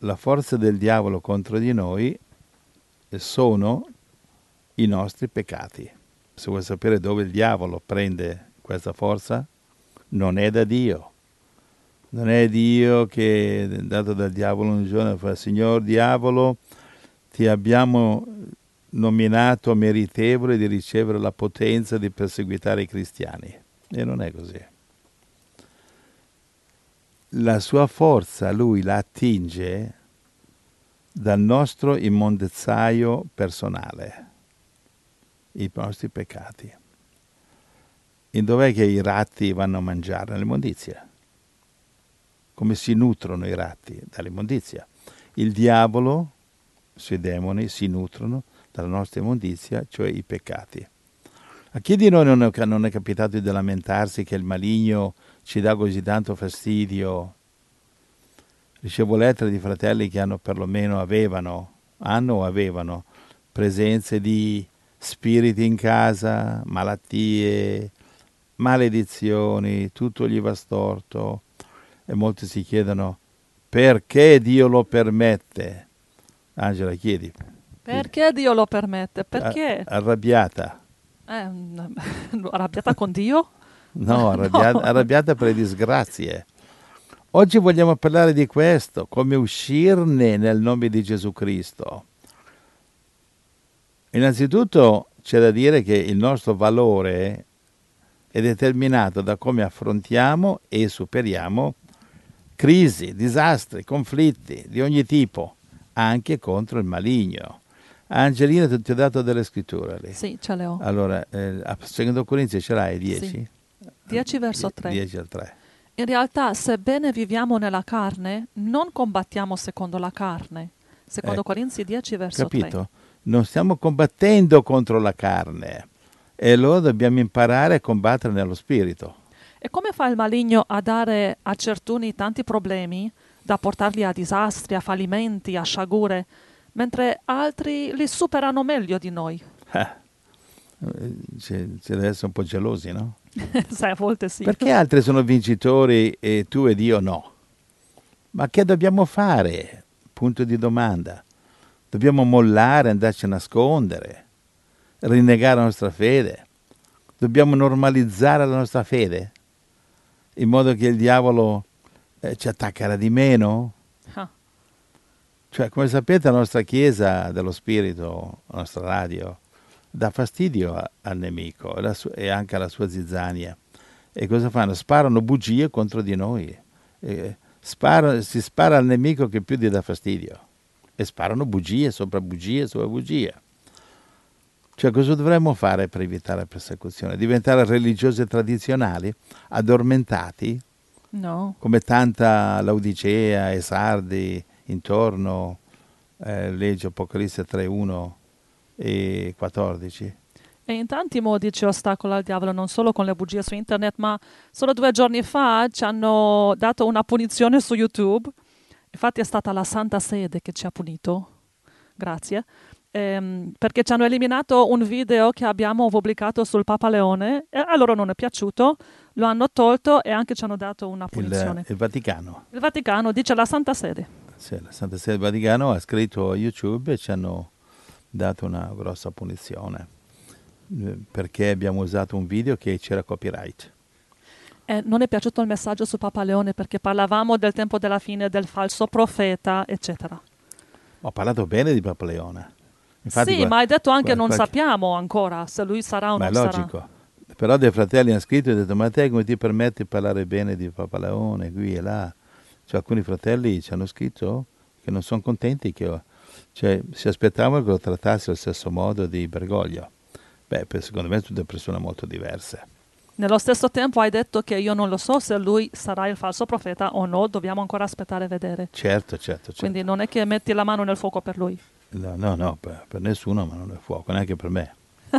la forza del diavolo contro di noi sono i nostri peccati. Se vuoi sapere dove il diavolo prende questa forza, non è da Dio. Non è Dio che è dato dal diavolo un giorno e fa: Signor diavolo, ti abbiamo nominato meritevole di ricevere la potenza di perseguitare i cristiani. E non è così. La sua forza lui la attinge dal nostro immondezzaio personale, i nostri peccati. E dov'è che i ratti vanno a mangiare? Nell'immondizia. Come si nutrono i ratti? Dall'immondizia. Il diavolo, i suoi demoni, si nutrono dalla nostra immondizia, cioè i peccati. A chi di noi non è capitato di lamentarsi che il maligno ci dà così tanto fastidio? Ricevo lettere di fratelli che hanno o avevano presenze di spiriti in casa, malattie, maledizioni, tutto gli va storto, e molti si chiedono perché Dio lo permette. Angela, chiedi. Perché Dio lo permette? Perché? Arrabbiata. Arrabbiata con Dio? No, arrabbiata per le disgrazie. Oggi vogliamo parlare di questo, come uscirne nel nome di Gesù Cristo. Innanzitutto c'è da dire che il nostro valore è determinato da come affrontiamo e superiamo crisi, disastri, conflitti di ogni tipo, anche contro il maligno. Angelina, ti ho dato delle scritture lì. Sì, ce le ho. Allora, secondo Corinzi ce l'hai 10? Sì. 10 verso 3. 10 al 3. In realtà, sebbene viviamo nella carne, non combattiamo secondo la carne. Secondo Corinzi 10 verso capito? 3. Non stiamo combattendo contro la carne, e allora dobbiamo imparare a combattere nello spirito. E come fa il maligno a dare a certuni tanti problemi, da portarli a disastri, a fallimenti, a sciagure, mentre altri li superano meglio di noi? C'è da essere un po' gelosi, no? Sai, a volte sì. Perché altri sono vincitori e tu ed io no? Ma che dobbiamo fare? Punto di domanda. Dobbiamo mollare, andarci a nascondere, rinnegare la nostra fede? Dobbiamo normalizzare la nostra fede? In modo che il diavolo ci attaccherà di meno? Cioè, come sapete, la nostra Chiesa dello Spirito, la nostra radio, dà fastidio al nemico e anche alla sua zizzania. E cosa fanno? Sparano bugie contro di noi. Si spara al nemico che più gli dà fastidio. E sparano bugie sopra bugie sopra bugie. Cioè, cosa dovremmo fare per evitare la persecuzione? Diventare religiosi e tradizionali? Addormentati? No. Come tanta Laodicea e Sardi intorno, legge Apocalisse 3:1 e 14. E in tanti modi ci ostacola il diavolo, non solo con le bugie su internet, ma solo 2 giorni fa ci hanno dato una punizione su YouTube. Infatti è stata la Santa Sede che ci ha punito. Grazie. Perché ci hanno eliminato un video che abbiamo pubblicato sul Papa Leone e a loro non è piaciuto, lo hanno tolto e anche ci hanno dato una punizione. Il Vaticano. Il Vaticano, dice la Santa Sede. Sì, la Santa Sede del Vaticano ha scritto a YouTube e ci hanno dato una grossa punizione perché abbiamo usato un video che c'era copyright. Non è piaciuto il messaggio su Papa Leone perché parlavamo del tempo della fine, del falso profeta, eccetera. Ho parlato bene di Papa Leone. Infatti, sì, ma hai detto anche non sappiamo ancora se lui sarà o non sarà. Ma è logico. Però dei fratelli hanno scritto e hanno detto: ma te come ti permetti di parlare bene di Papa Leone qui e là? Cioè, alcuni fratelli ci hanno scritto che non sono contenti, che si aspettavano che lo trattassi allo stesso modo di Bergoglio. Beh, secondo me sono tutte persone molto diverse. Nello stesso tempo hai detto che io non lo so se lui sarà il falso profeta o no, dobbiamo ancora aspettare e vedere. Certo. Quindi non è che metti la mano nel fuoco per lui. No, per nessuno mano nel fuoco, neanche per me.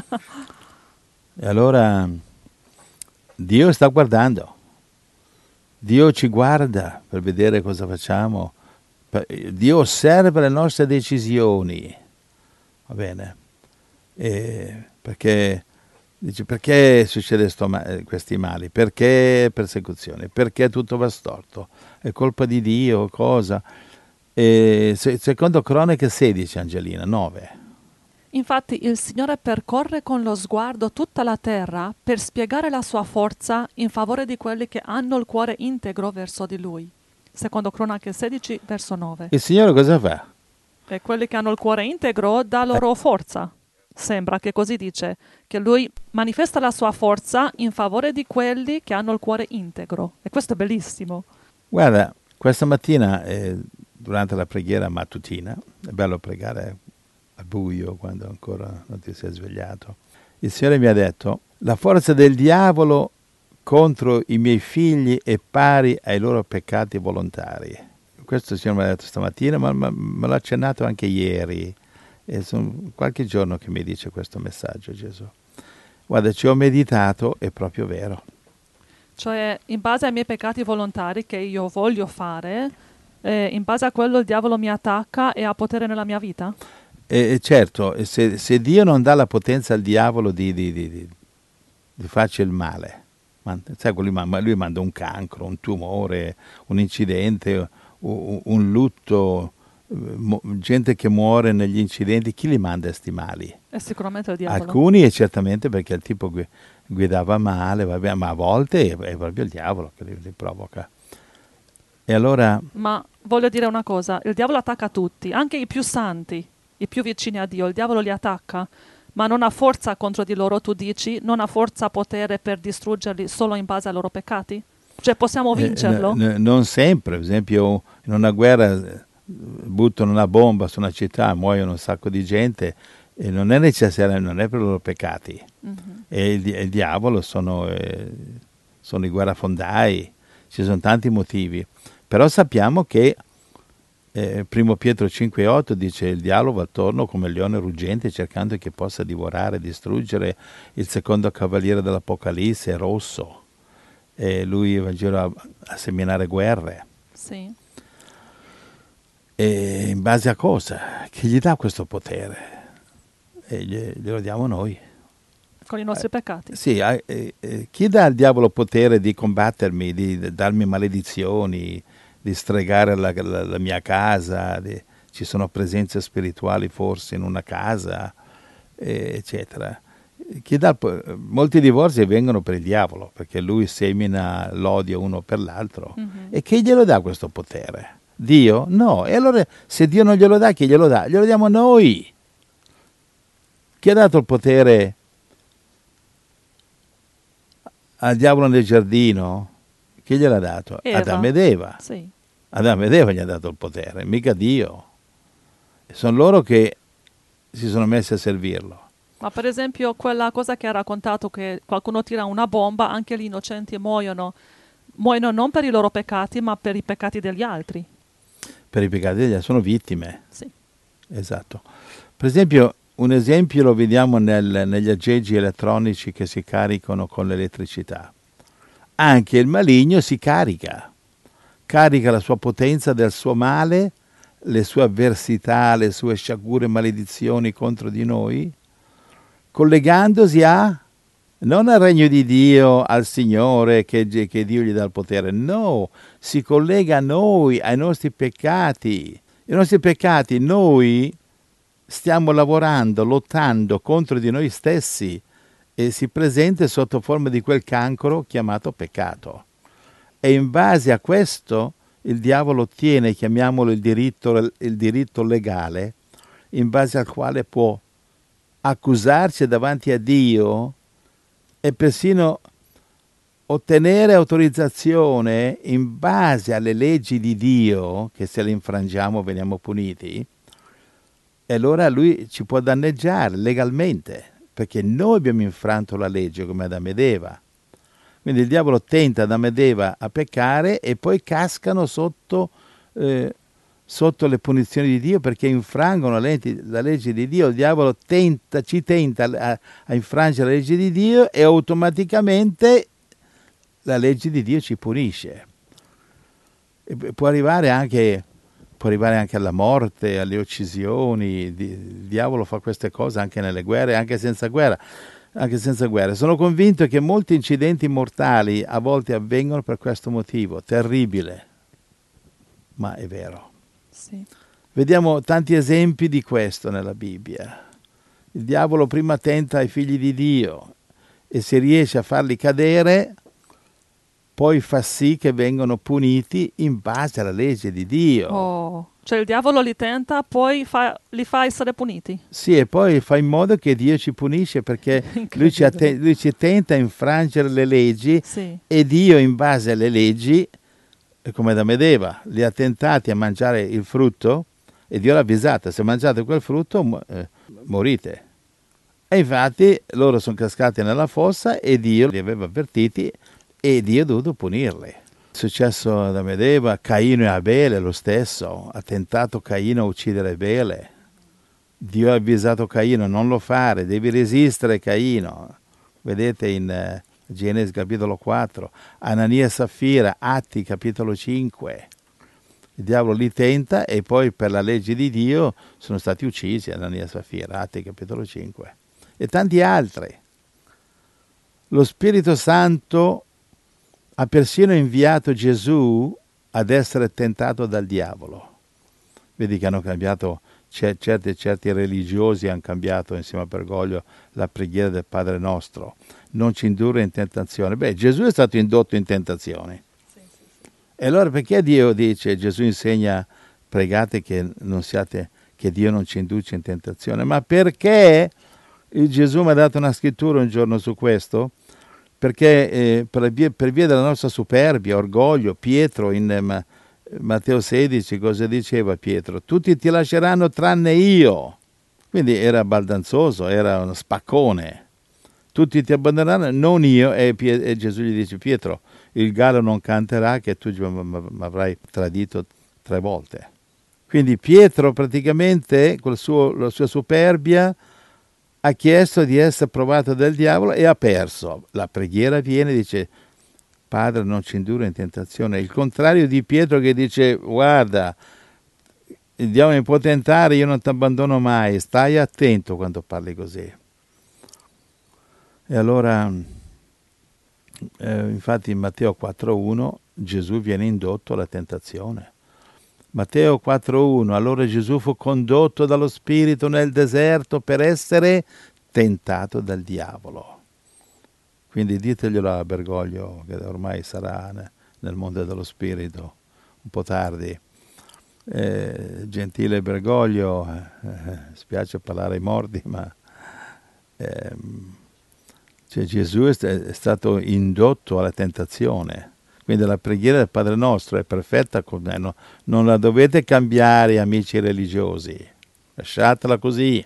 E allora Dio sta guardando. Dio ci guarda per vedere cosa facciamo. Dio osserva le nostre decisioni. Va bene? Perché succede questi mali? Perché persecuzione? Perché tutto va storto? È colpa di Dio? Cosa? Secondo Cronache 16, Angelina, 9. Infatti il Signore percorre con lo sguardo tutta la terra per spiegare la sua forza in favore di quelli che hanno il cuore integro verso di Lui. Secondo Cronache 16, verso 9. Il Signore cosa fa? E quelli che hanno il cuore integro dà loro forza. Sembra che così dice, che Lui manifesta la sua forza in favore di quelli che hanno il cuore integro. E questo è bellissimo. Guarda, questa mattina, durante la preghiera mattutina, è bello pregare al buio quando ancora non ti sei svegliato, il Signore mi ha detto: la forza del diavolo contro i miei figli è pari ai loro peccati volontari. Questo il Signore mi ha detto stamattina, ma me l'ha accennato anche ieri. E sono qualche giorno che mi dice questo messaggio Gesù. Guarda, ci ho meditato, è proprio vero. Cioè, in base ai miei peccati volontari che io voglio fare, in base a quello il diavolo mi attacca e ha potere nella mia vita? Certo, se Dio non dà la potenza al diavolo di farci il male, sai, lui manda un cancro, un tumore, un incidente, un lutto, gente che muore negli incidenti, chi li manda sti mali? È sicuramente il diavolo. Alcuni è certamente perché il tipo guidava male, vabbè, ma a volte è proprio il diavolo che li provoca. E allora... Ma voglio dire una cosa, il diavolo attacca tutti, anche i più santi, i più vicini a Dio, il diavolo li attacca, ma non ha forza contro di loro, tu dici, non ha forza, potere per distruggerli solo in base ai loro peccati? Cioè possiamo vincerlo? Non sempre, per esempio in una guerra buttano una bomba su una città, muoiono un sacco di gente e non è necessario, non è per i loro peccati. E il diavolo sono i guerrafondai, ci sono tanti motivi, però sappiamo che 1 Pietro 5,8 dice: il diavolo va attorno come leone ruggente cercando che possa divorare, distruggere. Il secondo cavaliere dell'Apocalisse è rosso e lui va in giro a seminare guerre. Sì. E in base a cosa? Chi gli dà questo potere? E glielo diamo noi. Con i nostri peccati? Sì, chi dà al diavolo potere di combattermi, di darmi maledizioni, di stregare la mia casa, ci sono presenze spirituali forse in una casa, eccetera. Molti divorzi avvengono per il diavolo, perché lui semina l'odio uno per l'altro. E chi glielo dà questo potere? Dio? No. E allora se Dio non glielo dà, chi glielo dà? Glielo diamo noi. Chi ha dato il potere al diavolo nel giardino? Chi gliel'ha dato? Eva. Adamo ed Eva. Sì. Adamo ed Eva gli ha dato il potere, mica Dio. E sono loro che si sono messi a servirlo. Ma per esempio quella cosa che ha raccontato, che qualcuno tira una bomba, anche gli innocenti muoiono. Muoiono non per i loro peccati, ma per i peccati degli altri. Per i peccati degli altri, sono vittime. Sì. Esatto. Per esempio, un esempio lo vediamo negli aggeggi elettronici che si caricano con l'elettricità. Anche il maligno si carica la sua potenza del suo male, le sue avversità, le sue sciagure, maledizioni contro di noi, collegandosi non al regno di Dio, al Signore, che Dio gli dà il potere, no, si collega a noi, ai nostri peccati. I nostri peccati, noi stiamo lavorando, lottando contro di noi stessi e si presenta sotto forma di quel cancro chiamato peccato. E in base a questo il diavolo ottiene, chiamiamolo il diritto legale, in base al quale può accusarci davanti a Dio e persino ottenere autorizzazione in base alle leggi di Dio, che se le infrangiamo veniamo puniti, e allora lui ci può danneggiare legalmente, perché noi abbiamo infranto la legge come Adamo ed Eva. Quindi il diavolo tenta Adamo ed Eva a peccare e poi cascano sotto le punizioni di Dio perché infrangono la legge di Dio. Il diavolo ci tenta a infrangere la legge di Dio e automaticamente la legge di Dio ci punisce. E può arrivare anche alla morte, alle uccisioni. Il diavolo fa queste cose anche nelle guerre, anche senza guerra. Sono convinto che molti incidenti mortali a volte avvengono per questo motivo, terribile, ma è vero. Sì. Vediamo tanti esempi di questo nella Bibbia. Il diavolo prima tenta i figli di Dio e se riesce a farli cadere, poi fa sì che vengano puniti in base alla legge di Dio. Oh, cioè il diavolo li tenta, poi li fa essere puniti. Sì, e poi fa in modo che Dio ci punisce perché lui ci tenta a infrangere le leggi Sì. e Dio in base alle leggi, come Adamo ed Eva, li ha tentati a mangiare il frutto e Dio l'ha avvisata, se mangiate quel frutto morite. E infatti loro sono cascati nella fossa e Dio li aveva avvertiti e Dio ha dovuto punirli. È successo ad Adamo ed Eva, Caino e Abele lo stesso, ha tentato Caino a uccidere Abele. Dio ha avvisato Caino, non lo fare, devi resistere Caino. Vedete in Genesi capitolo 4, Anania e Saffira, Atti capitolo 5. Il diavolo li tenta e poi per la legge di Dio sono stati uccisi Anania e Saffira, Atti capitolo 5. E tanti altri. Lo Spirito Santo ha persino inviato Gesù ad essere tentato dal diavolo. Vedi che hanno cambiato, certi religiosi hanno cambiato insieme a Bergoglio la preghiera del Padre Nostro. Non ci indurre in tentazione. Beh, Gesù è stato indotto in tentazioni. Sì. E allora perché Dio dice, Gesù insegna, pregate che Dio non ci induce in tentazione? Ma perché Gesù mi ha dato una scrittura un giorno su questo? Perché per via della nostra superbia, orgoglio, Pietro in Matteo 16 cosa diceva Pietro? Tutti ti lasceranno tranne io. Quindi era baldanzoso, era uno spaccone. Tutti ti abbandoneranno, non io. E Gesù gli dice, Pietro, il gallo non canterà che tu mi avrai tradito 3 volte. Quindi Pietro praticamente, con la sua superbia, ha chiesto di essere provato dal diavolo e ha perso. La preghiera viene e dice, Padre, non ci indurre in tentazione. Il contrario di Pietro che dice, guarda, il diavolo mi può tentare, io non ti abbandono mai. Stai attento quando parli così. E allora, infatti in Matteo 4.1 Gesù viene indotto alla tentazione. Matteo 4.1, allora Gesù fu condotto dallo Spirito nel deserto per essere tentato dal diavolo. Quindi diteglielo a Bergoglio, che ormai sarà nel mondo dello Spirito, un po' tardi. Gentile Bergoglio, spiace parlare ai morti, ma Gesù è stato indotto alla tentazione. Quindi la preghiera del Padre Nostro è perfetta con me, non la dovete cambiare, amici religiosi, lasciatela così.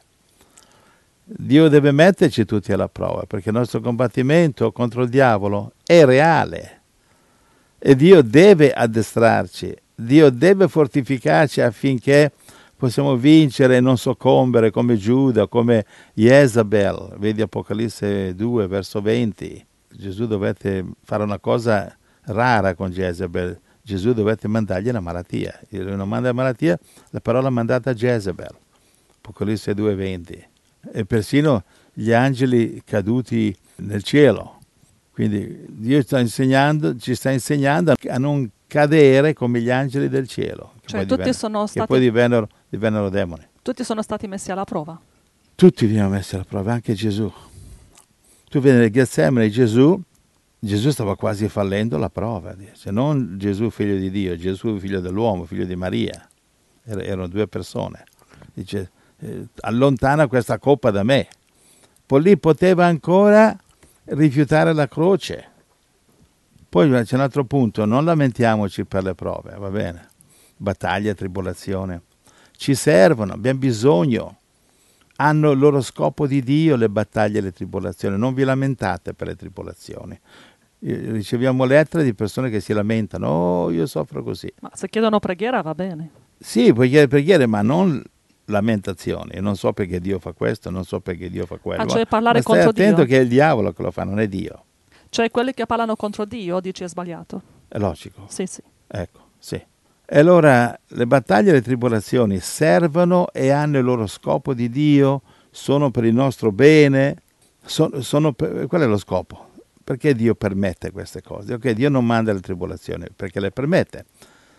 Dio deve metterci tutti alla prova, perché il nostro combattimento contro il diavolo è reale e Dio deve addestrarci, Dio deve fortificarci affinché possiamo vincere e non soccombere come Giuda, come Jezabel. Vedi Apocalisse 2, verso 20. Gesù dovette fare una cosa rara con Jezabel. Gesù dovette mandargli una malattia. Lui non manda la malattia, la parola mandata a Jezabel. Apocalisse 2, 20. E persino gli angeli caduti nel cielo. Quindi Dio ci sta insegnando a non cadere come gli angeli del cielo, cioè, che poi divennero demoni. Tutti sono stati messi alla prova. Tutti venivano messi alla prova, anche Gesù. Tu vedi nel Getsemani Gesù stava quasi fallendo la prova, dice. Non Gesù figlio di Dio, Gesù figlio dell'uomo, figlio di Maria. Erano 2 persone. Dice, allontana questa coppa da me. Poi lì poteva ancora rifiutare la croce. Poi c'è un altro punto, non lamentiamoci per le prove, va bene? Battaglia, tribolazione. Ci servono, abbiamo bisogno. Hanno il loro scopo di Dio le battaglie e le tribolazioni. Non vi lamentate per le tribolazioni. Riceviamo lettere di persone che si lamentano. Oh, io soffro così. Ma se chiedono preghiera va bene. Sì, puoi chiedere preghiere, ma non lamentazioni. Non so perché Dio fa questo, non so perché Dio fa quello. Cioè parlare contro Dio. Stai attento che è il diavolo che lo fa, non è Dio. Cioè quelli che parlano contro Dio, dici è sbagliato. È logico. Sì, sì. Ecco, sì. E allora le battaglie e le tribolazioni servono e hanno il loro scopo di Dio, sono per il nostro bene, qual è lo scopo? Perché Dio permette queste cose? Ok, Dio non manda le tribolazioni perché le permette.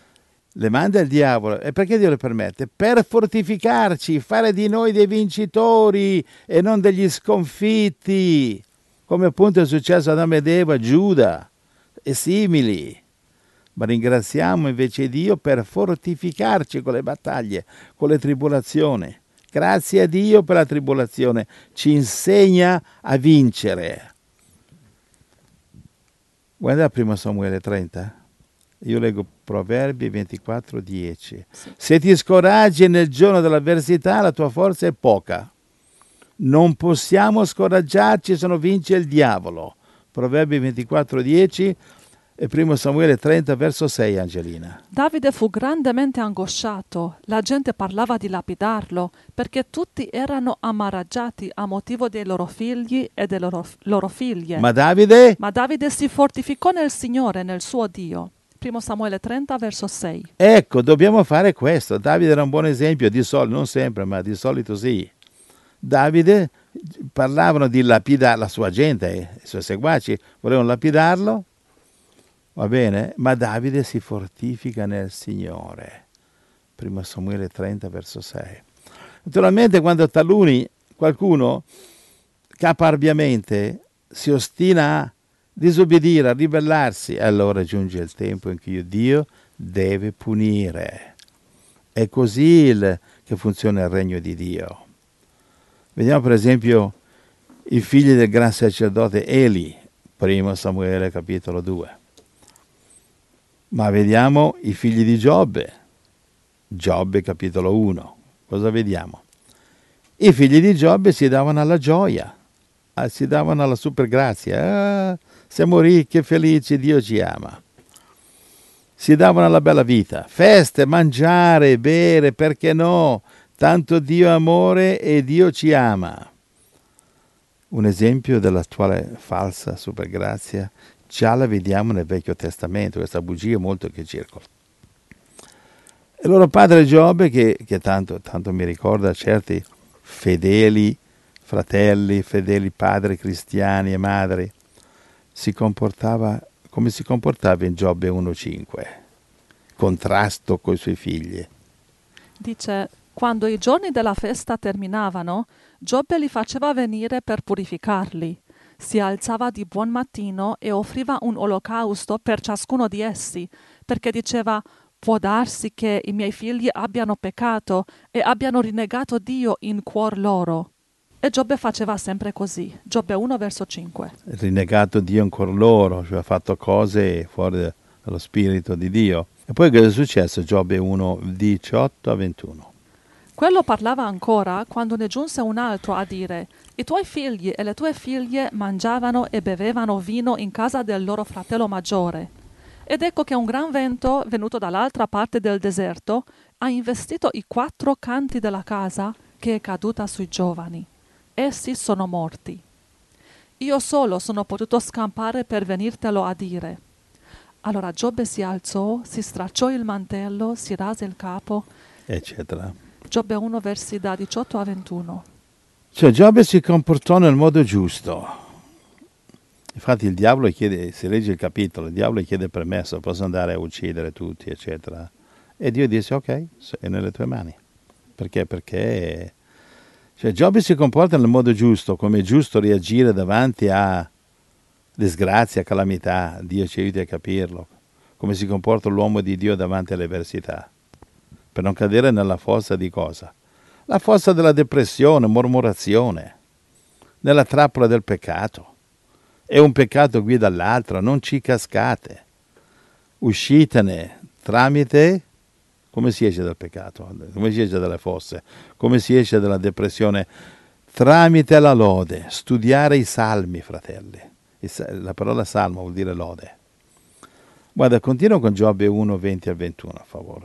Le manda il diavolo. E perché Dio le permette? Per fortificarci, fare di noi dei vincitori e non degli sconfitti, come appunto è successo ad Adamo ed Eva, Giuda e simili. Ma ringraziamo invece Dio per fortificarci con le battaglie, con le tribolazioni. Grazie a Dio per la tribolazione, ci insegna a vincere. Guarda 1 Samuele 30. Io leggo Proverbi 24:10. Sì. Se ti scoraggi nel giorno dell'avversità, la tua forza è poca. Non possiamo scoraggiarci se non vince il diavolo. Proverbi 24:10 e 1 Samuele 30, verso 6, Angelina. Davide fu grandemente angosciato. La gente parlava di lapidarlo perché tutti erano amaraggiati a motivo dei loro figli e delle loro figlie. Ma Davide? Ma Davide si fortificò nel Signore, nel suo Dio. 1 Samuele 30, verso 6. Ecco, dobbiamo fare questo. Davide era un buon esempio, di solito, non sempre, ma di solito sì. Davide parlavano di lapidare la sua gente, i suoi seguaci volevano lapidarlo, va bene? Ma Davide si fortifica nel Signore. 1 Samuele 30, verso 6. Naturalmente quando qualcuno caparbiamente si ostina a disobbedire, a ribellarsi, allora giunge il tempo in cui Dio deve punire. È così che funziona il regno di Dio. Vediamo per esempio i figli del gran sacerdote Eli, 1 Samuele capitolo 2. Ma vediamo i figli di Giobbe, Giobbe capitolo 1. Cosa vediamo? I figli di Giobbe si davano alla gioia, si davano alla supergrazia. Siamo ricchi e felici, Dio ci ama. Si davano alla bella vita, feste, mangiare, bere, perché no? Tanto Dio è amore e Dio ci ama. Un esempio dell'attuale falsa supergrazia già la vediamo nel Vecchio Testamento, questa bugia molto che circola. E loro padre Giobbe, che tanto mi ricorda certi fedeli fratelli, fedeli padri cristiani e madri, si comportava come si comportava in Giobbe 1,5, contrasto coi suoi figli. Dice, quando i giorni della festa terminavano, Giobbe li faceva venire per purificarli. Si alzava di buon mattino e offriva un olocausto per ciascuno di essi, perché diceva, può darsi che i miei figli abbiano peccato e abbiano rinnegato Dio in cuor loro. E Giobbe faceva sempre così. Giobbe 1, verso 5. Rinnegato Dio in cuor loro, cioè ha fatto cose fuori dallo spirito di Dio. E poi cosa è successo? Giobbe 1, 18 a 21. Quello parlava ancora quando ne giunse un altro a dire, i tuoi figli e le tue figlie mangiavano e bevevano vino in casa del loro fratello maggiore. Ed ecco che un gran vento, venuto dall'altra parte del deserto, ha investito i 4 canti della casa, che è caduta sui giovani. Essi sono morti. Io solo sono potuto scampare per venirtelo a dire. Allora Giobbe si alzò, si stracciò il mantello, si rase il capo, eccetera. Giobbe 1, versi da 18 a 21. Cioè Giobbe si comportò nel modo giusto. Infatti il diavolo chiede, se legge il capitolo, il diavolo chiede permesso, posso andare a uccidere tutti, eccetera. E Dio disse, ok, è nelle tue mani. Perché? Perché cioè, Giobbe si comporta nel modo giusto, come è giusto reagire davanti a disgrazia, calamità. Dio ci aiuti a capirlo. Come si comporta l'uomo di Dio davanti alle avversità. Per non cadere nella fossa di cosa? La fossa della depressione, mormorazione, nella trappola del peccato. E un peccato guida all'altro, non ci cascate. Uscitene tramite, come si esce dal peccato? Come si esce dalle fosse? Come si esce dalla depressione? Tramite la lode, studiare i salmi, fratelli. La parola salmo vuol dire lode. Guarda, continuo con Giobbe 1, 20 al 21, a favore.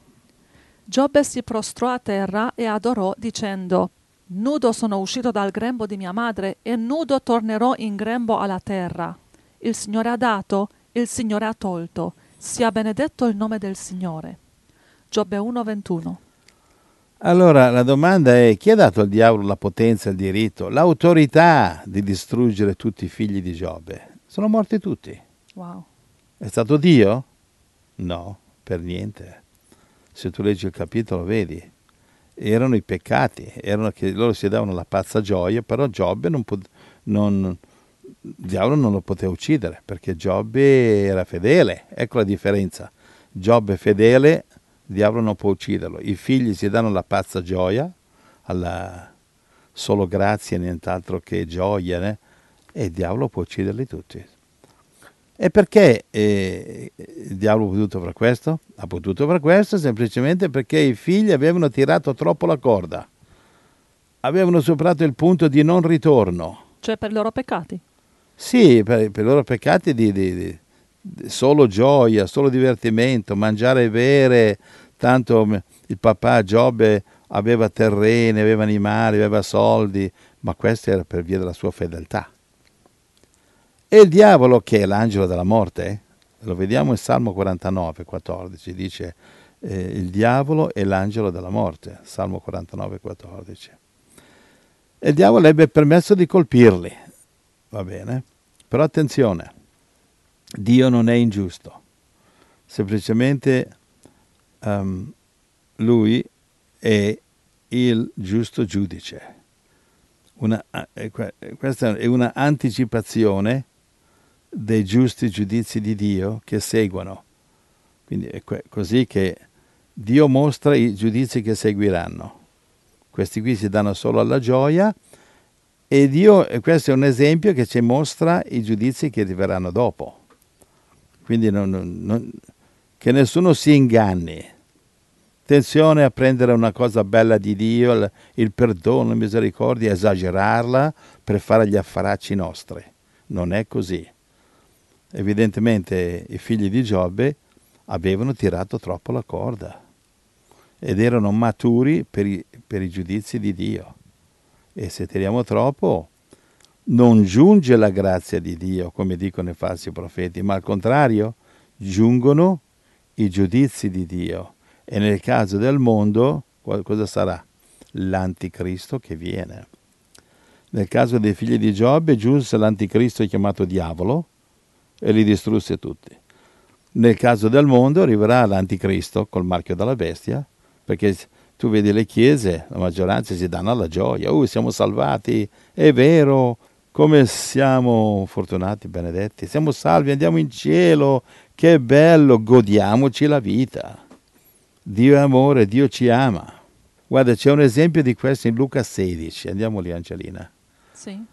Giobbe si prostrò a terra e adorò, dicendo, nudo sono uscito dal grembo di mia madre e nudo tornerò in grembo alla terra. Il Signore ha dato, il Signore ha tolto. Sia benedetto il nome del Signore. Giobbe 1, 21. Allora la domanda è, chi ha dato al diavolo la potenza, il diritto, l'autorità di distruggere tutti i figli di Giobbe? Sono morti tutti. Wow. È stato Dio? No, per niente. Se tu leggi il capitolo vedi, erano i peccati, erano che loro si davano la pazza gioia, però Giobbe il diavolo non lo poteva uccidere, perché Giobbe era fedele, ecco la differenza. Giobbe è fedele, il diavolo non può ucciderlo. I figli si danno la pazza gioia, solo grazie, nient'altro che gioia, né? E il diavolo può ucciderli tutti. E perché il diavolo ha potuto fare questo? Ha potuto fare questo semplicemente perché i figli avevano tirato troppo la corda, avevano superato il punto di non ritorno. Cioè per i loro peccati. Sì, per i loro peccati di solo gioia, solo divertimento, mangiare e bere, tanto il papà Giobbe aveva terreni, aveva animali, aveva soldi, ma questo era per via della sua fedeltà. E il diavolo, che è l'angelo della morte, lo vediamo in Salmo 49, 14, dice il diavolo è l'angelo della morte, Salmo 49, 14. E il diavolo ebbe permesso di colpirli, va bene? Però attenzione, Dio non è ingiusto, semplicemente lui è il giusto giudice. Questa è una anticipazione dei giusti giudizi di Dio che seguono. Quindi è così che Dio mostra i giudizi che seguiranno. Questi qui si danno solo alla gioia e questo è un esempio che ci mostra i giudizi che arriveranno dopo. Quindi che nessuno si inganni. Attenzione a prendere una cosa bella di Dio, il perdono, la misericordia, esagerarla per fare gli affaracci nostri. Non è così. Evidentemente i figli di Giobbe avevano tirato troppo la corda ed erano maturi per i giudizi di Dio. E se tiriamo troppo non giunge la grazia di Dio, come dicono i falsi profeti, ma al contrario giungono i giudizi di Dio. E nel caso del mondo, cosa sarà? L'anticristo che viene. Nel caso dei figli di Giobbe giunse l'anticristo chiamato diavolo e li distrusse tutti. Nel caso del mondo arriverà l'anticristo col marchio della bestia, perché tu vedi le chiese, la maggioranza si danno alla gioia, siamo salvati, è vero, come siamo fortunati, benedetti, siamo salvi, andiamo in cielo, che bello, godiamoci la vita. Dio è amore, Dio ci ama. Guarda, c'è un esempio di questo in Luca 16, andiamo lì Angelina. Sì.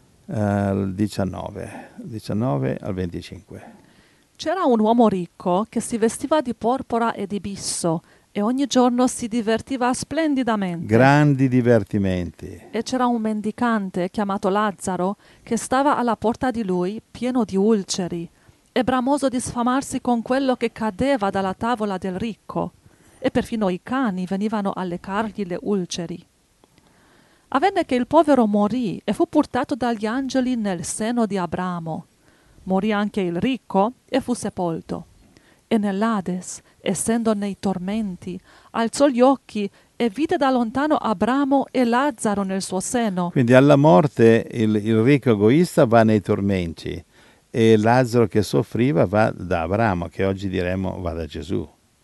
19 al 25. C'era un uomo ricco che si vestiva di porpora e di bisso e ogni giorno si divertiva splendidamente. Grandi divertimenti. E c'era un mendicante chiamato Lazzaro che stava alla porta di lui pieno di ulceri e bramoso di sfamarsi con quello che cadeva dalla tavola del ricco, e perfino i cani venivano a leccargli le ulceri. Avvenne che il povero morì e fu portato dagli angeli nel seno di Abramo. Morì anche il ricco e fu sepolto. E nell'Ades, essendo nei tormenti, alzò gli occhi e vide da lontano Abramo e Lazzaro nel suo seno. Quindi alla morte il ricco egoista va nei tormenti e Lazzaro che soffriva va da Abramo, che oggi diremmo va da Gesù.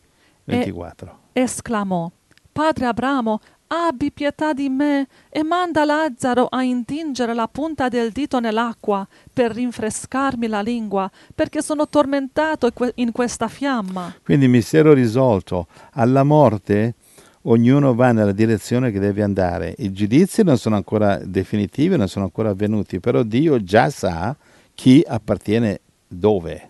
24. E esclamò: Padre Abramo, abbi pietà di me e manda Lazzaro a intingere la punta del dito nell'acqua per rinfrescarmi la lingua, perché sono tormentato in questa fiamma. Quindi mistero risolto. Alla morte ognuno va nella direzione che deve andare. I giudizi non sono ancora definitivi, non sono ancora avvenuti, però Dio già sa chi appartiene dove.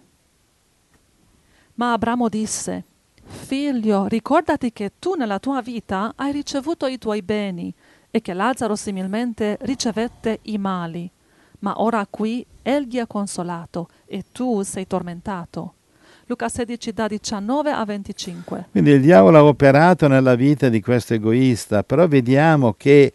Ma Abramo disse: Figlio, ricordati che tu nella tua vita hai ricevuto i tuoi beni e che Lazzaro similmente ricevette i mali, ma ora qui egli è consolato e tu sei tormentato. Luca 16 da 19 a 25. Quindi il diavolo ha operato nella vita di questo egoista, però vediamo che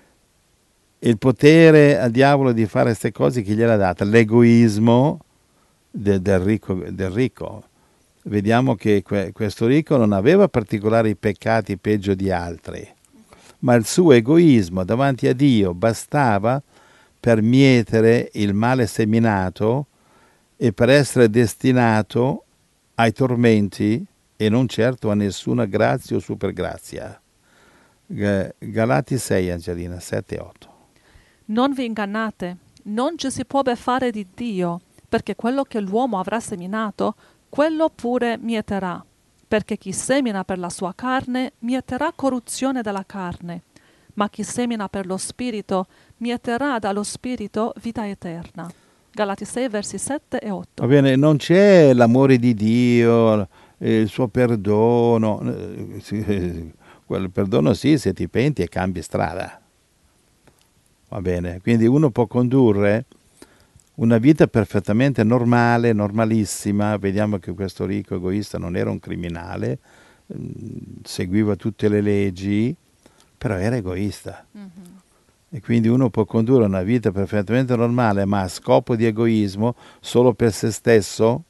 il potere al diavolo di fare queste cose chi gliel'ha data? L'egoismo del ricco. Vediamo che questo ricco non aveva particolari peccati peggio di altri, ma il suo egoismo davanti a Dio bastava per mietere il male seminato e per essere destinato ai tormenti e non certo a nessuna grazia o supergrazia. Galati 6, Angelina, 7 e 8. Non vi ingannate, non ci si può beffare di Dio, perché quello che l'uomo avrà seminato, quello pure mieterà. Perché chi semina per la sua carne, mieterà corruzione della carne, ma chi semina per lo Spirito, mieterà dallo Spirito vita eterna. Galati 6, versi 7 e 8. Va bene, non c'è l'amore di Dio, il suo perdono. Quel perdono sì, se ti penti e cambi strada. Va bene, quindi uno può condurre una vita perfettamente normale, normalissima. Vediamo che questo ricco egoista non era un criminale, seguiva tutte le leggi, però era egoista. E quindi uno può condurre una vita perfettamente normale, ma a scopo di egoismo, solo per se stesso,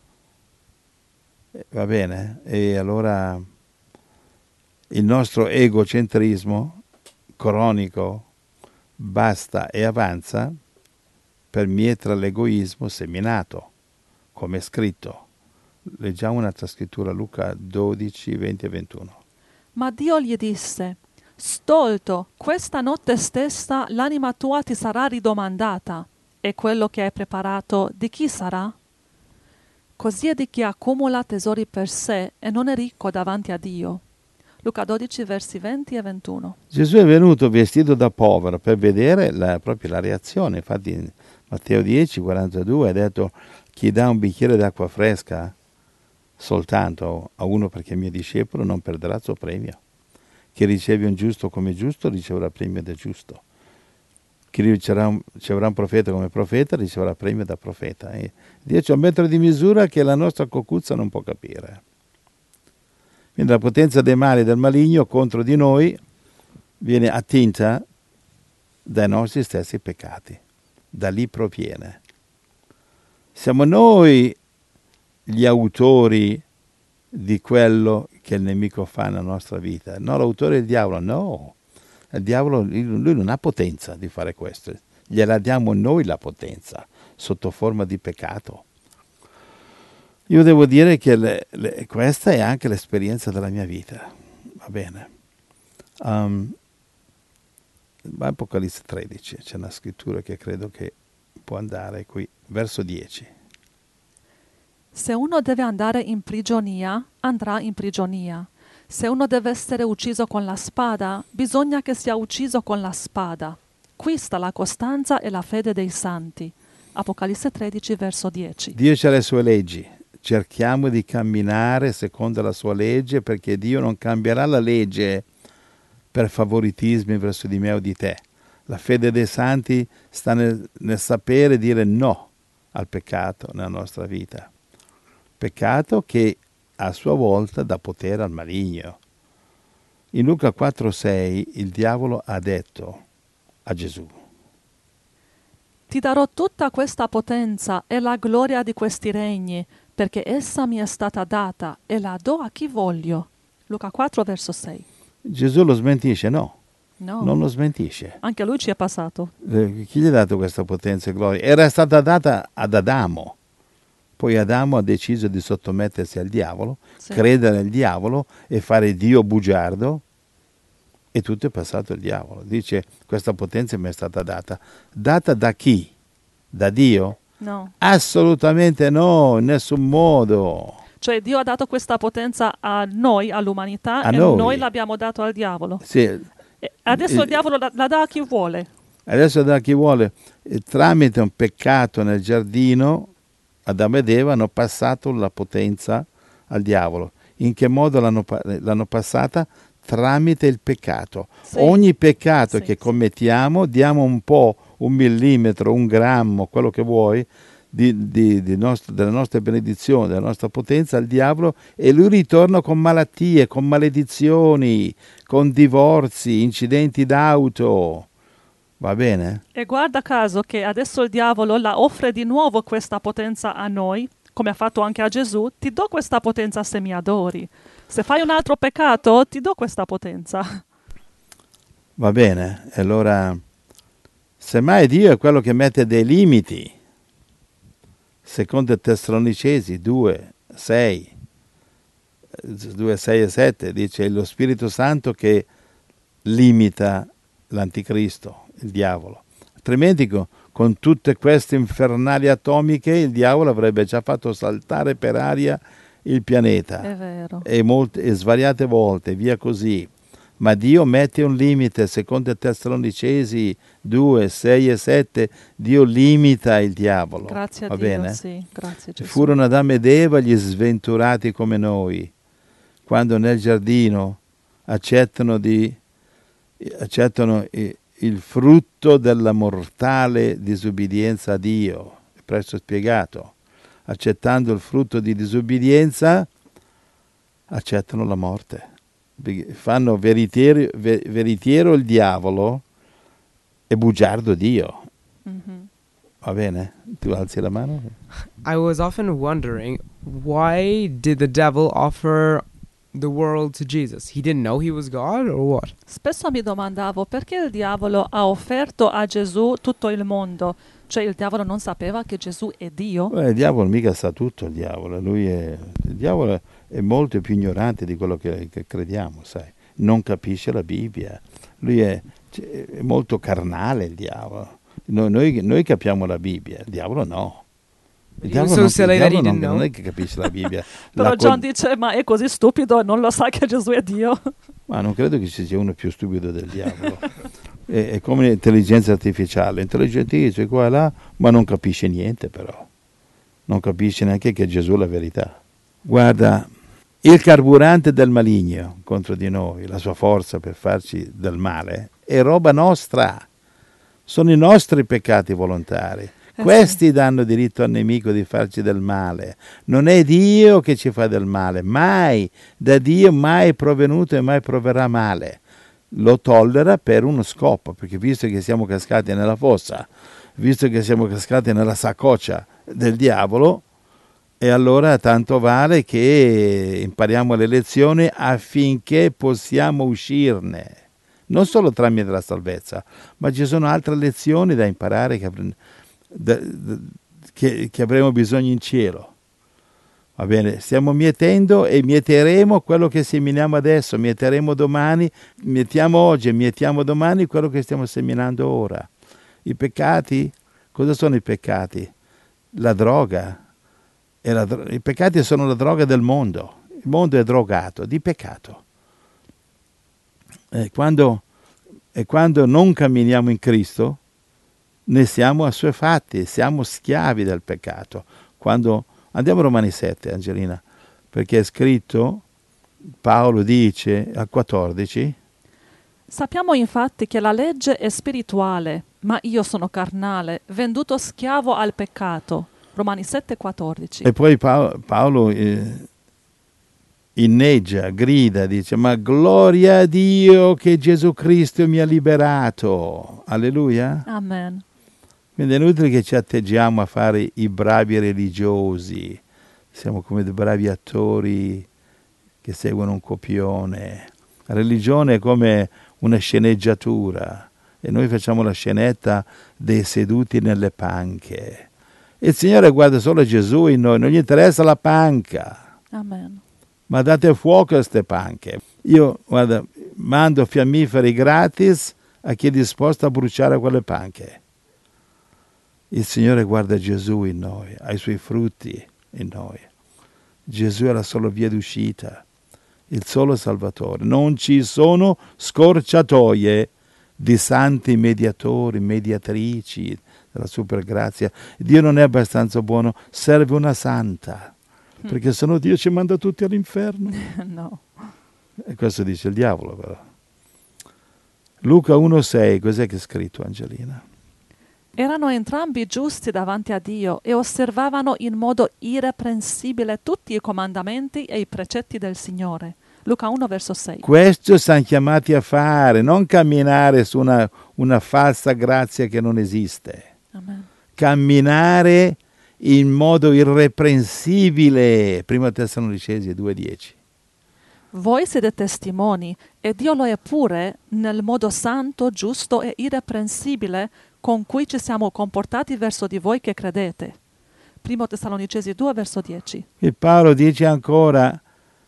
va bene? E allora il nostro egocentrismo cronico basta e avanza per mietere l'egoismo seminato, come è scritto. Leggiamo un'altra scrittura, Luca 12, 20 e 21. Ma Dio gli disse: Stolto, questa notte stessa l'anima tua ti sarà ridomandata, e quello che hai preparato di chi sarà? Così è di chi accumula tesori per sé e non è ricco davanti a Dio. Luca 12, versi 20 e 21. Gesù è venuto vestito da povero per vedere proprio la reazione. Infatti in Matteo 10, 42 ha detto: chi dà un bicchiere d'acqua fresca soltanto a uno perché è mio discepolo non perderà il suo premio. Chi riceve un giusto come giusto riceverà premio da giusto. Chi riceverà un profeta come profeta riceverà premio da profeta. E Dio c'è un metro di misura che la nostra cocuzza non può capire. Quindi la potenza dei mali e del maligno contro di noi viene attinta dai nostri stessi peccati. Da lì proviene. Siamo noi gli autori di quello che il nemico fa nella nostra vita. No, l'autore è il diavolo, no. Il diavolo, lui non ha potenza di fare questo. Gliela diamo noi la potenza, sotto forma di peccato. Io devo dire che questa è anche l'esperienza della mia vita. Va bene. Apocalisse 13, c'è una scrittura che credo che può andare qui, verso 10. Se uno deve andare in prigionia, andrà in prigionia. Se uno deve essere ucciso con la spada, bisogna che sia ucciso con la spada. Qui sta la costanza e la fede dei santi. Apocalisse 13, verso 10. Dio ha le sue leggi. Cerchiamo di camminare secondo la sua legge, perché Dio non cambierà la legge per favoritismi verso di me o di te. La fede dei santi sta nel sapere dire no al peccato nella nostra vita. Peccato che a sua volta dà potere al maligno. In Luca 4,6 il diavolo ha detto a Gesù: Ti darò tutta questa potenza e la gloria di questi regni, perché essa mi è stata data e la do a chi voglio. Luca 4, verso 6. Gesù lo smentisce? No, No, non lo smentisce. anche a lui ci è passato. Chi gli ha dato questa potenza e gloria? Era stata data ad Adamo. Poi Adamo ha deciso di sottomettersi al diavolo, Sì. credere nel diavolo e fare Dio bugiardo, e tutto è passato al diavolo. Dice: questa potenza mi è stata data. Data da chi? Da Dio? No. Assolutamente no, in nessun modo. Cioè Dio ha dato questa potenza a noi, all'umanità, A e noi. noi l'abbiamo dato al diavolo. Sì, E adesso il diavolo la dà a chi vuole. adesso da chi vuole, tramite un peccato nel giardino, Adamo ed Eva hanno passato la potenza al diavolo. In che modo l'hanno passata? Tramite il peccato. Sì. Ogni peccato Sì, che sì. commettiamo, diamo un po', 1 millimetro, 1 grammo, quello che vuoi, delle nostre benedizioni, della nostra potenza al diavolo, e lui ritorna con malattie, con maledizioni, con divorzi, incidenti d'auto. Va bene? E guarda caso che adesso il diavolo la offre di nuovo questa potenza a noi, come ha fatto anche a Gesù. Ti do questa potenza se mi adori. Se fai un altro peccato, ti do questa potenza. Va bene, allora, semmai Dio è quello che mette dei limiti. Secondo Tessalonicesi 2, 6, 2, 6 e 7 dice lo Spirito Santo che limita l'anticristo, il diavolo. Altrimenti con tutte queste infernali atomiche il diavolo avrebbe già fatto saltare per aria il pianeta. È vero. E svariate volte, via così. Ma Dio mette un limite, secondo Tessalonicesi 2, 6 e 7, Dio limita il diavolo. Grazie a Va Dio, bene? sì, grazie Gesù. Furono Adamo ed Eva gli sventurati come noi, quando nel giardino accettano il frutto della mortale disubbidienza a Dio, è presto spiegato. Accettando il frutto di disubbidienza, accettano la morte. Fanno veritiero il diavolo e bugiardo Dio. Mhm. Va bene? Tu alzi la mano? I was often wondering, why did the devil offer the world to Jesus? He didn't know he was God, or what? Spesso mi domandavo perché il diavolo ha offerto a Gesù tutto il mondo. Cioè il diavolo non sapeva che Gesù è Dio? Il diavolo mica sa tutto, il diavolo. Il diavolo è molto più ignorante di quello che crediamo, sai. Non capisce la Bibbia. Lui è molto carnale, il diavolo. Noi capiamo la Bibbia, il diavolo no. Il He was so silly that he didn't know. non è che capisce la Bibbia. Però John dice, ma è così stupido e non lo sa che Gesù è Dio? Ma non credo che ci sia uno più stupido del diavolo. È come l'intelligenza artificiale, intelligentissimo qua e là, ma non capisce niente però. Non capisce neanche che Gesù è la verità. Guarda, il carburante del maligno contro di noi, la sua forza per farci del male, è roba nostra. Sono i nostri peccati volontari. Questi danno diritto al nemico di farci del male. Non è Dio che ci fa del male, mai. Da Dio mai è provenuto e mai proverà male. Lo tollera per uno scopo, perché visto che siamo cascati nella fossa, visto che siamo cascati nella saccoccia del diavolo, e allora tanto vale che impariamo le lezioni affinché possiamo uscirne. Non solo tramite la salvezza, ma ci sono altre lezioni da imparare che avremo bisogno in cielo. Va bene, stiamo mietendo e mieteremo quello che seminiamo adesso, mieteremo domani, mietiamo oggi e mietiamo domani quello che stiamo seminando ora. I peccati, cosa sono i peccati? La droga. I peccati sono la droga del mondo. Il mondo è drogato di peccato. E quando non camminiamo in Cristo, ne siamo assuefatti, siamo schiavi del peccato. Andiamo a Romani 7, Angelina, perché è scritto, Paolo dice al 14, Sappiamo infatti che la legge è spirituale, ma io sono carnale, venduto schiavo al peccato. Romani 7,14. e poi Paolo inneggia, grida, dice, ma gloria a Dio che Gesù Cristo mi ha liberato. Alleluia. Amen. Quindi è inutile che ci atteggiamo a fare i bravi religiosi, siamo come dei bravi attori che seguono un copione. La religione è come una sceneggiatura e noi facciamo la scenetta dei seduti nelle panche. Il Signore guarda solo Gesù in noi, non gli interessa la panca. Amen. Ma date fuoco a queste panche. Io, guarda, mando fiammiferi gratis a chi è disposto a bruciare quelle panche. Il Signore guarda Gesù in noi, ha i suoi frutti in noi. Gesù è la sola via d'uscita, il solo Salvatore. Non ci sono scorciatoie di santi mediatori, mediatrici della supergrazia. Dio non è abbastanza buono, serve una santa, perché sennò Dio ci manda tutti all'inferno. No. E questo dice il diavolo però. Luca 1,6, cos'è che è scritto, Angelina? Erano entrambi giusti davanti a Dio e osservavano in modo irreprensibile tutti i comandamenti e i precetti del Signore. Luca 1, verso 6. Questo siamo chiamati a fare, non camminare su una falsa grazia che non esiste. Amen. Camminare in modo irreprensibile. 1 Tessalonicesi 2,10. Voi siete testimoni e Dio lo è pure nel modo santo, giusto e irreprensibile con cui ci siamo comportati verso di voi che credete. 1 Tessalonicesi 2, verso 10. E Paolo dice ancora,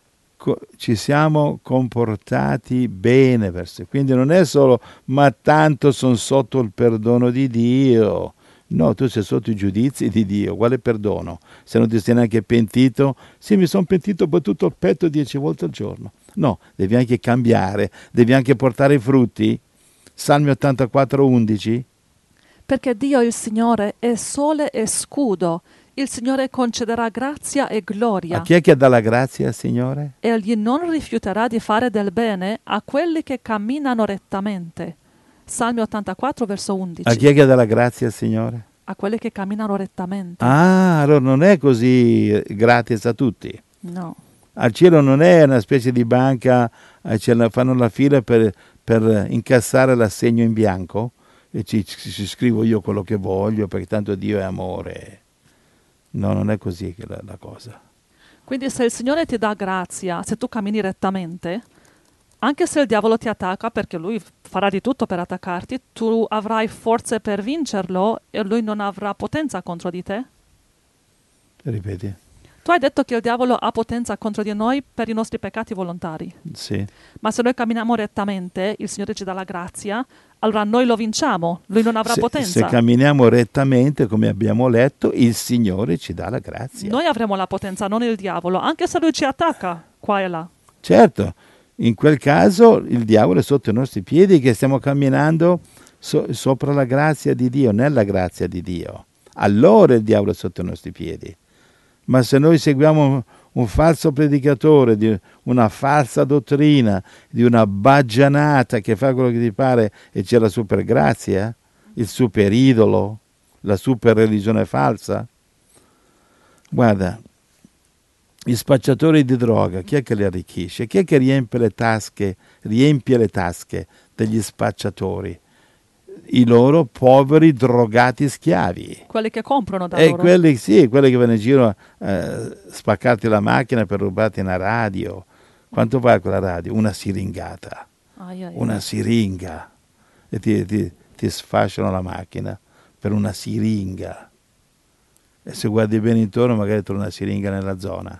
ci siamo comportati bene verso. Quindi non è solo, ma tanto sono sotto il perdono di Dio. No, tu sei sotto i giudizi di Dio. Quale perdono? Se non ti sei neanche pentito, sì, mi sono pentito, ho battuto il petto 10 volte al giorno. No, devi anche cambiare, devi anche portare i frutti. Salmi 84, 11. Perché Dio il Signore è sole e scudo. Il Signore concederà grazia e A gloria. chi è che dà la grazia, Signore? Egli non rifiuterà di fare del bene a quelli che camminano rettamente. Salmi 84, verso 11. A chi è che dà la grazia, Signore? A quelli che camminano rettamente. Ah, allora non è così gratis a tutti. No. Al cielo non è una specie di banca, fanno la fila per incassare l'assegno in bianco e ci scrivo io quello che voglio perché tanto Dio è amore. No, non è così che la cosa. Quindi se il Signore ti dà grazia, se tu cammini rettamente, anche se il diavolo ti attacca, perché lui farà di tutto per attaccarti, tu avrai forze per vincerlo e lui non avrà potenza contro di te. Ripeti? Tu hai detto che il diavolo ha potenza contro di noi per i nostri peccati volontari. Sì. Ma se noi camminiamo rettamente, il Signore ci dà la grazia, allora noi lo vinciamo, lui non avrà potenza. Se camminiamo rettamente, come abbiamo letto, il Signore ci dà la grazia. Noi avremo la potenza, non il diavolo, anche se lui ci attacca qua e là. Certo, in quel caso il diavolo è sotto i nostri piedi che stiamo camminando sopra la grazia di Dio, nella grazia di Dio. Allora il diavolo è sotto i nostri piedi. Ma se noi seguiamo un falso predicatore, di una falsa dottrina, di una baggianata che fa quello che ti pare e c'è la super grazia, il super idolo, la super religione falsa, guarda, gli spacciatori di droga, chi è che li arricchisce? Chi è che riempie le tasche degli spacciatori? I loro poveri drogati schiavi. Quelli che comprano da E loro. quelli che vanno in giro a spaccarti la macchina per rubarti una radio. Quanto vale quella radio? Una siringata. Una siringa. E ti sfasciano la macchina per una siringa. E se guardi bene intorno magari trovi una siringa nella zona.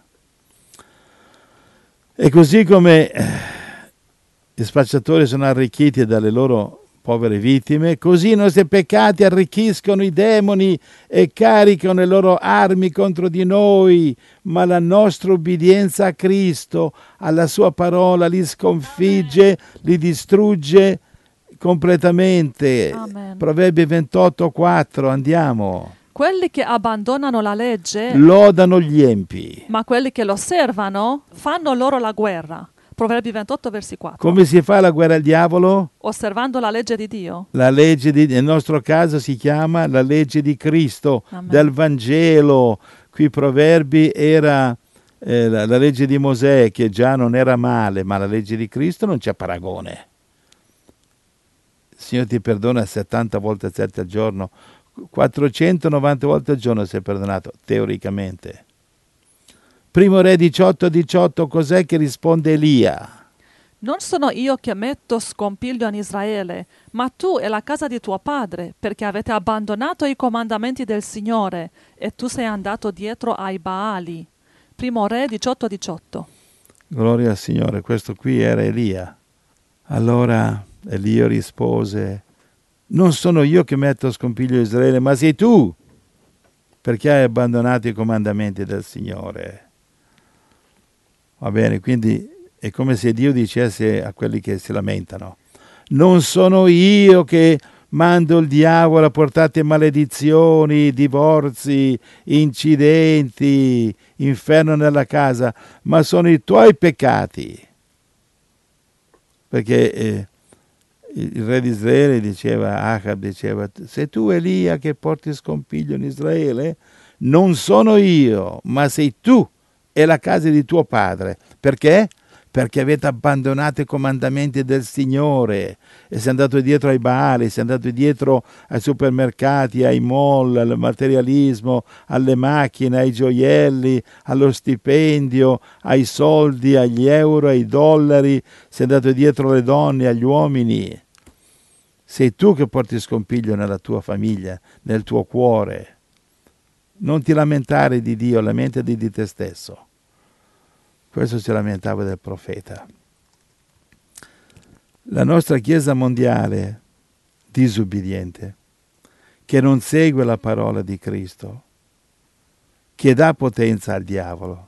E così come gli spacciatori sono arricchiti dalle loro povere vittime, così i nostri peccati arricchiscono i demoni e caricano le loro armi contro di noi, ma la nostra ubbidienza a Cristo, alla sua parola, li sconfigge, li distrugge completamente. Amen. Proverbi 28:4, andiamo. Quelli che abbandonano la legge, Lodano gli empi. ma quelli che lo osservano, fanno loro la guerra. Proverbi 28, versi 4. Come si fa la guerra al diavolo? Osservando la legge di Dio. La legge nel nostro caso si chiama la legge di Cristo, Amen. del Vangelo. Qui Proverbi era la legge di Mosè, che già non era male, ma la legge di Cristo non c'è paragone. Il Signore ti perdona 70 volte 7 al giorno, 490 volte al giorno sei perdonato, teoricamente. Primo Re 18:18, cos'è che risponde Elia? Non sono io che metto scompiglio in Israele, ma tu e la casa di tuo padre, perché avete abbandonato i comandamenti del Signore e tu sei andato dietro ai Baali. Primo Re 18:18. Gloria al Signore, questo qui era Elia. Allora Elia rispose, non sono io che metto scompiglio Israele, ma sei tu, perché hai abbandonato i comandamenti del Signore. Va bene, quindi è come se Dio dicesse a quelli che si lamentano, non sono io che mando il diavolo a portarti maledizioni, divorzi, incidenti, inferno nella casa, ma sono i tuoi peccati. Perché il re di Israele diceva, Acab diceva, sei tu Elia che porti scompiglio in Israele? Non sono io, ma sei tu e la casa di tuo padre. Perché? Perché avete abbandonato i comandamenti del Signore e sei andato dietro ai Baali, sei andato dietro ai supermercati, ai mall, al materialismo, alle macchine, ai gioielli, allo stipendio, ai soldi, agli euro, ai dollari, sei andato dietro alle donne, agli uomini. Sei tu che porti scompiglio nella tua famiglia, nel tuo cuore. Non ti lamentare di Dio, lamentati di te stesso. Questo si lamentava del profeta. La nostra Chiesa mondiale, disubbidiente, che non segue la parola di Cristo, che dà potenza al diavolo.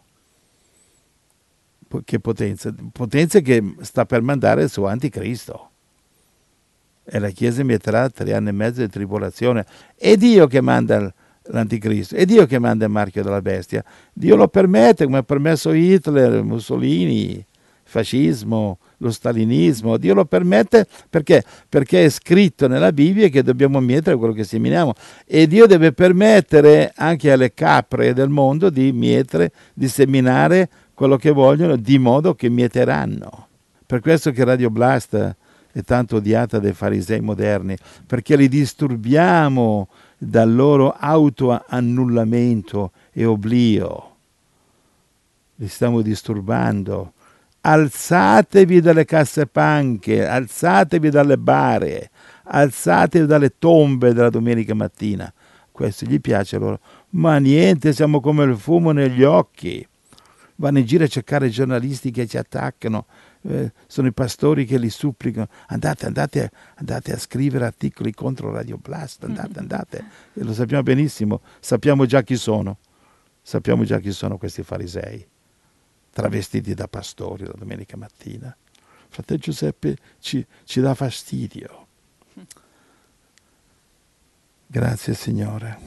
Che potenza? Potenza che sta per mandare su Anticristo. E la Chiesa metterà 3 anni e mezzo di tribolazione. È Dio che manda l'Anticristo, è Dio che manda il marchio della bestia. Dio lo permette, come ha permesso Hitler, Mussolini, il fascismo, lo stalinismo. Dio lo permette perché è scritto nella Bibbia che dobbiamo mietere quello che seminiamo. E Dio deve permettere anche alle capre del mondo di mietere, di seminare quello che vogliono, di modo che mieteranno. Per questo che Radio Blast è tanto odiata dai farisei moderni, perché li disturbiamo dal loro autoannullamento e oblio. Li stiamo disturbando. Alzatevi dalle cassepanche, alzatevi dalle bare, alzatevi dalle tombe della domenica mattina. Questo gli piace loro. Ma niente, siamo come il fumo negli occhi. Vanno in giro a cercare giornalisti che ci attaccano, sono i pastori che li supplicano, andate a scrivere articoli contro Radio Blast, andate. E lo sappiamo benissimo, sappiamo già chi sono questi farisei, travestiti da pastori la domenica mattina. Fratello Giuseppe ci dà fastidio. Grazie Signore.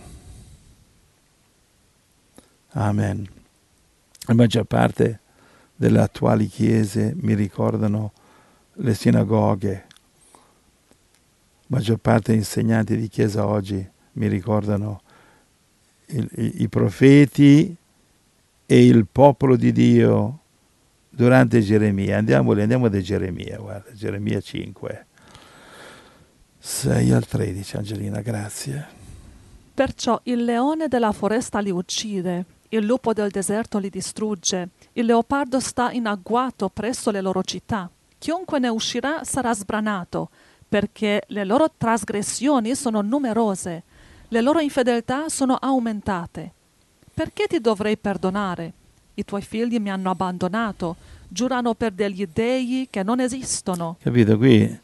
Amen. La maggior parte delle attuali chiese mi ricordano le sinagoghe. La maggior parte degli insegnanti di chiesa oggi mi ricordano i profeti e il popolo di Dio durante Geremia. Andiamo da Geremia, guarda, Geremia 5, 6 al 13, Angelina, grazie. Perciò il leone della foresta li uccide, il lupo del deserto li distrugge, il leopardo sta in agguato presso le loro città. Chiunque ne uscirà sarà sbranato, perché le loro trasgressioni sono numerose, le loro infedeltà sono aumentate. Perché ti dovrei perdonare? I tuoi figli mi hanno abbandonato, giurano per degli dei che non esistono. Capito? Qui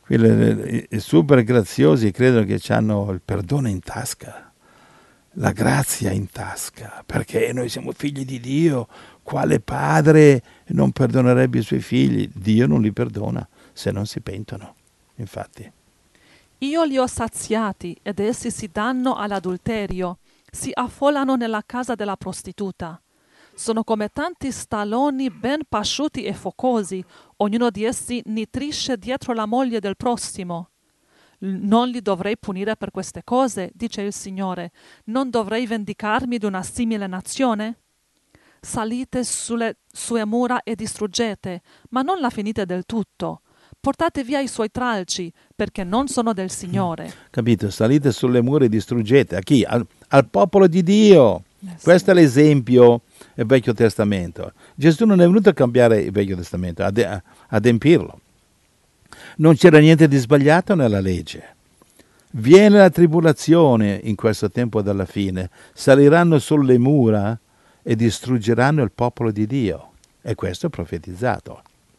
i super graziosi credono che hanno il perdono in tasca, la grazia in tasca, perché noi siamo figli di Dio. Quale padre non perdonerebbe i suoi figli? Dio non li perdona se non si pentono, infatti. Io li ho saziati ed essi si danno all'adulterio, si affollano nella casa della prostituta. Sono come tanti stalloni ben pasciuti e focosi, ognuno di essi nitrisce dietro la moglie del prossimo. Non li dovrei punire per queste cose, dice il Signore. Non dovrei vendicarmi di una simile nazione? Salite sulle sue mura e distruggete, ma non la finite del tutto. Portate via i suoi tralci, perché non sono del Signore. Capito? Salite sulle mura e distruggete. A chi? Al popolo di Dio. Sì. Questo è l'esempio del Vecchio Testamento. Gesù non è venuto a cambiare il Vecchio Testamento, ad adempirlo. Non c'era niente di sbagliato nella legge. Viene la tribolazione in questo tempo della fine. Saliranno sulle mura e distruggeranno il popolo di Dio. E questo è profetizzato.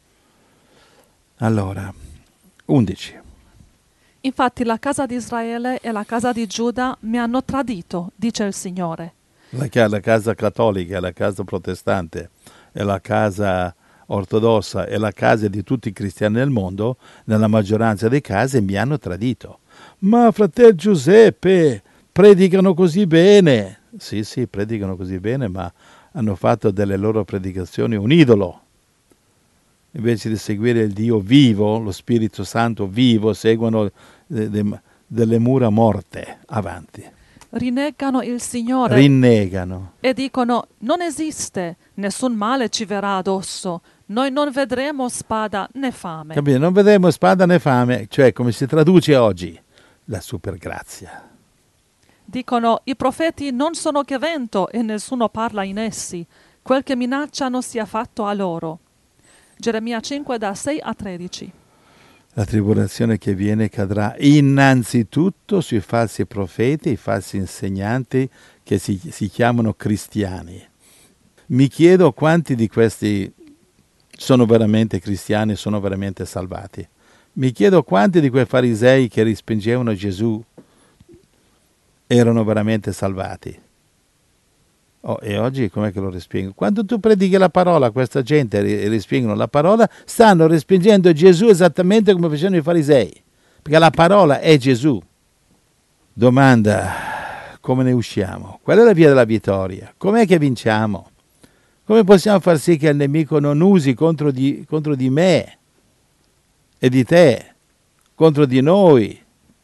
Allora, 11. Infatti la casa di Israele e la casa di Giuda mi hanno tradito, dice il Signore. La casa cattolica, la casa protestante e la casa ortodossa e la casa di tutti i cristiani nel mondo, nella maggioranza dei casi, mi hanno tradito. Ma fratello Giuseppe, predicano così bene. Sì, predicano così bene, ma hanno fatto delle loro predicazioni un idolo. Invece di seguire il Dio vivo, lo Spirito Santo vivo, seguono delle mura morte avanti. Rinnegano il Signore. Rinnegano. E dicono, non esiste, nessun male ci verrà addosso, noi non vedremo spada né fame. Capito? Non vedremo spada né fame, cioè come si traduce oggi? La supergrazia. Dicono, i profeti non sono che vento e nessuno parla in essi, quel che minacciano sia fatto a loro. Geremia 5 da 6 a 13. La tribolazione che viene cadrà innanzitutto sui falsi profeti, i falsi insegnanti che si chiamano cristiani. Mi chiedo quanti di questi sono veramente cristiani, sono veramente salvati. Mi chiedo quanti di quei farisei che respingevano Gesù erano veramente salvati. Oh, e oggi com'è che lo respingono? Quando tu predichi la parola, questa gente respingono la parola, stanno respingendo Gesù esattamente come facevano i farisei, perché la parola è Gesù. Domanda, come ne usciamo? Qual è la via della vittoria? Com'è che vinciamo? Come possiamo far sì che il nemico non usi contro di me e di te, contro di noi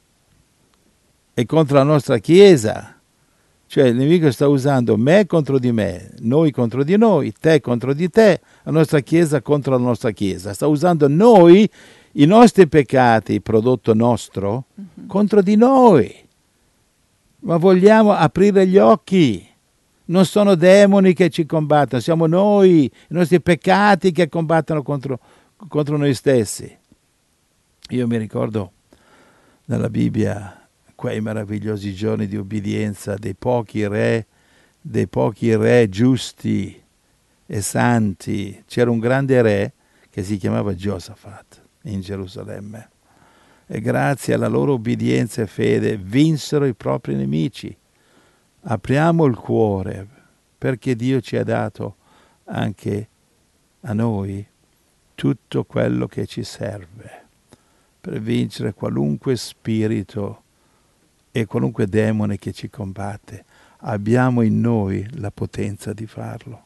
e contro la nostra Chiesa? Cioè il nemico sta usando me contro di me, noi contro di noi, te contro di te, la nostra Chiesa contro la nostra Chiesa. Sta usando noi, i nostri peccati, prodotto nostro, contro di noi. Ma vogliamo aprire gli occhi. Non sono demoni che ci combattono, siamo noi, i nostri peccati che combattono contro noi stessi. Io mi ricordo nella Bibbia quei meravigliosi giorni di obbedienza dei pochi re giusti e santi. C'era un grande re che si chiamava Giosafat in Gerusalemme e grazie alla loro obbedienza e fede vinsero i propri nemici. Apriamo il cuore perché Dio ci ha dato anche a noi tutto quello che ci serve per vincere qualunque spirito e qualunque demone che ci combatte. Abbiamo in noi la potenza di farlo.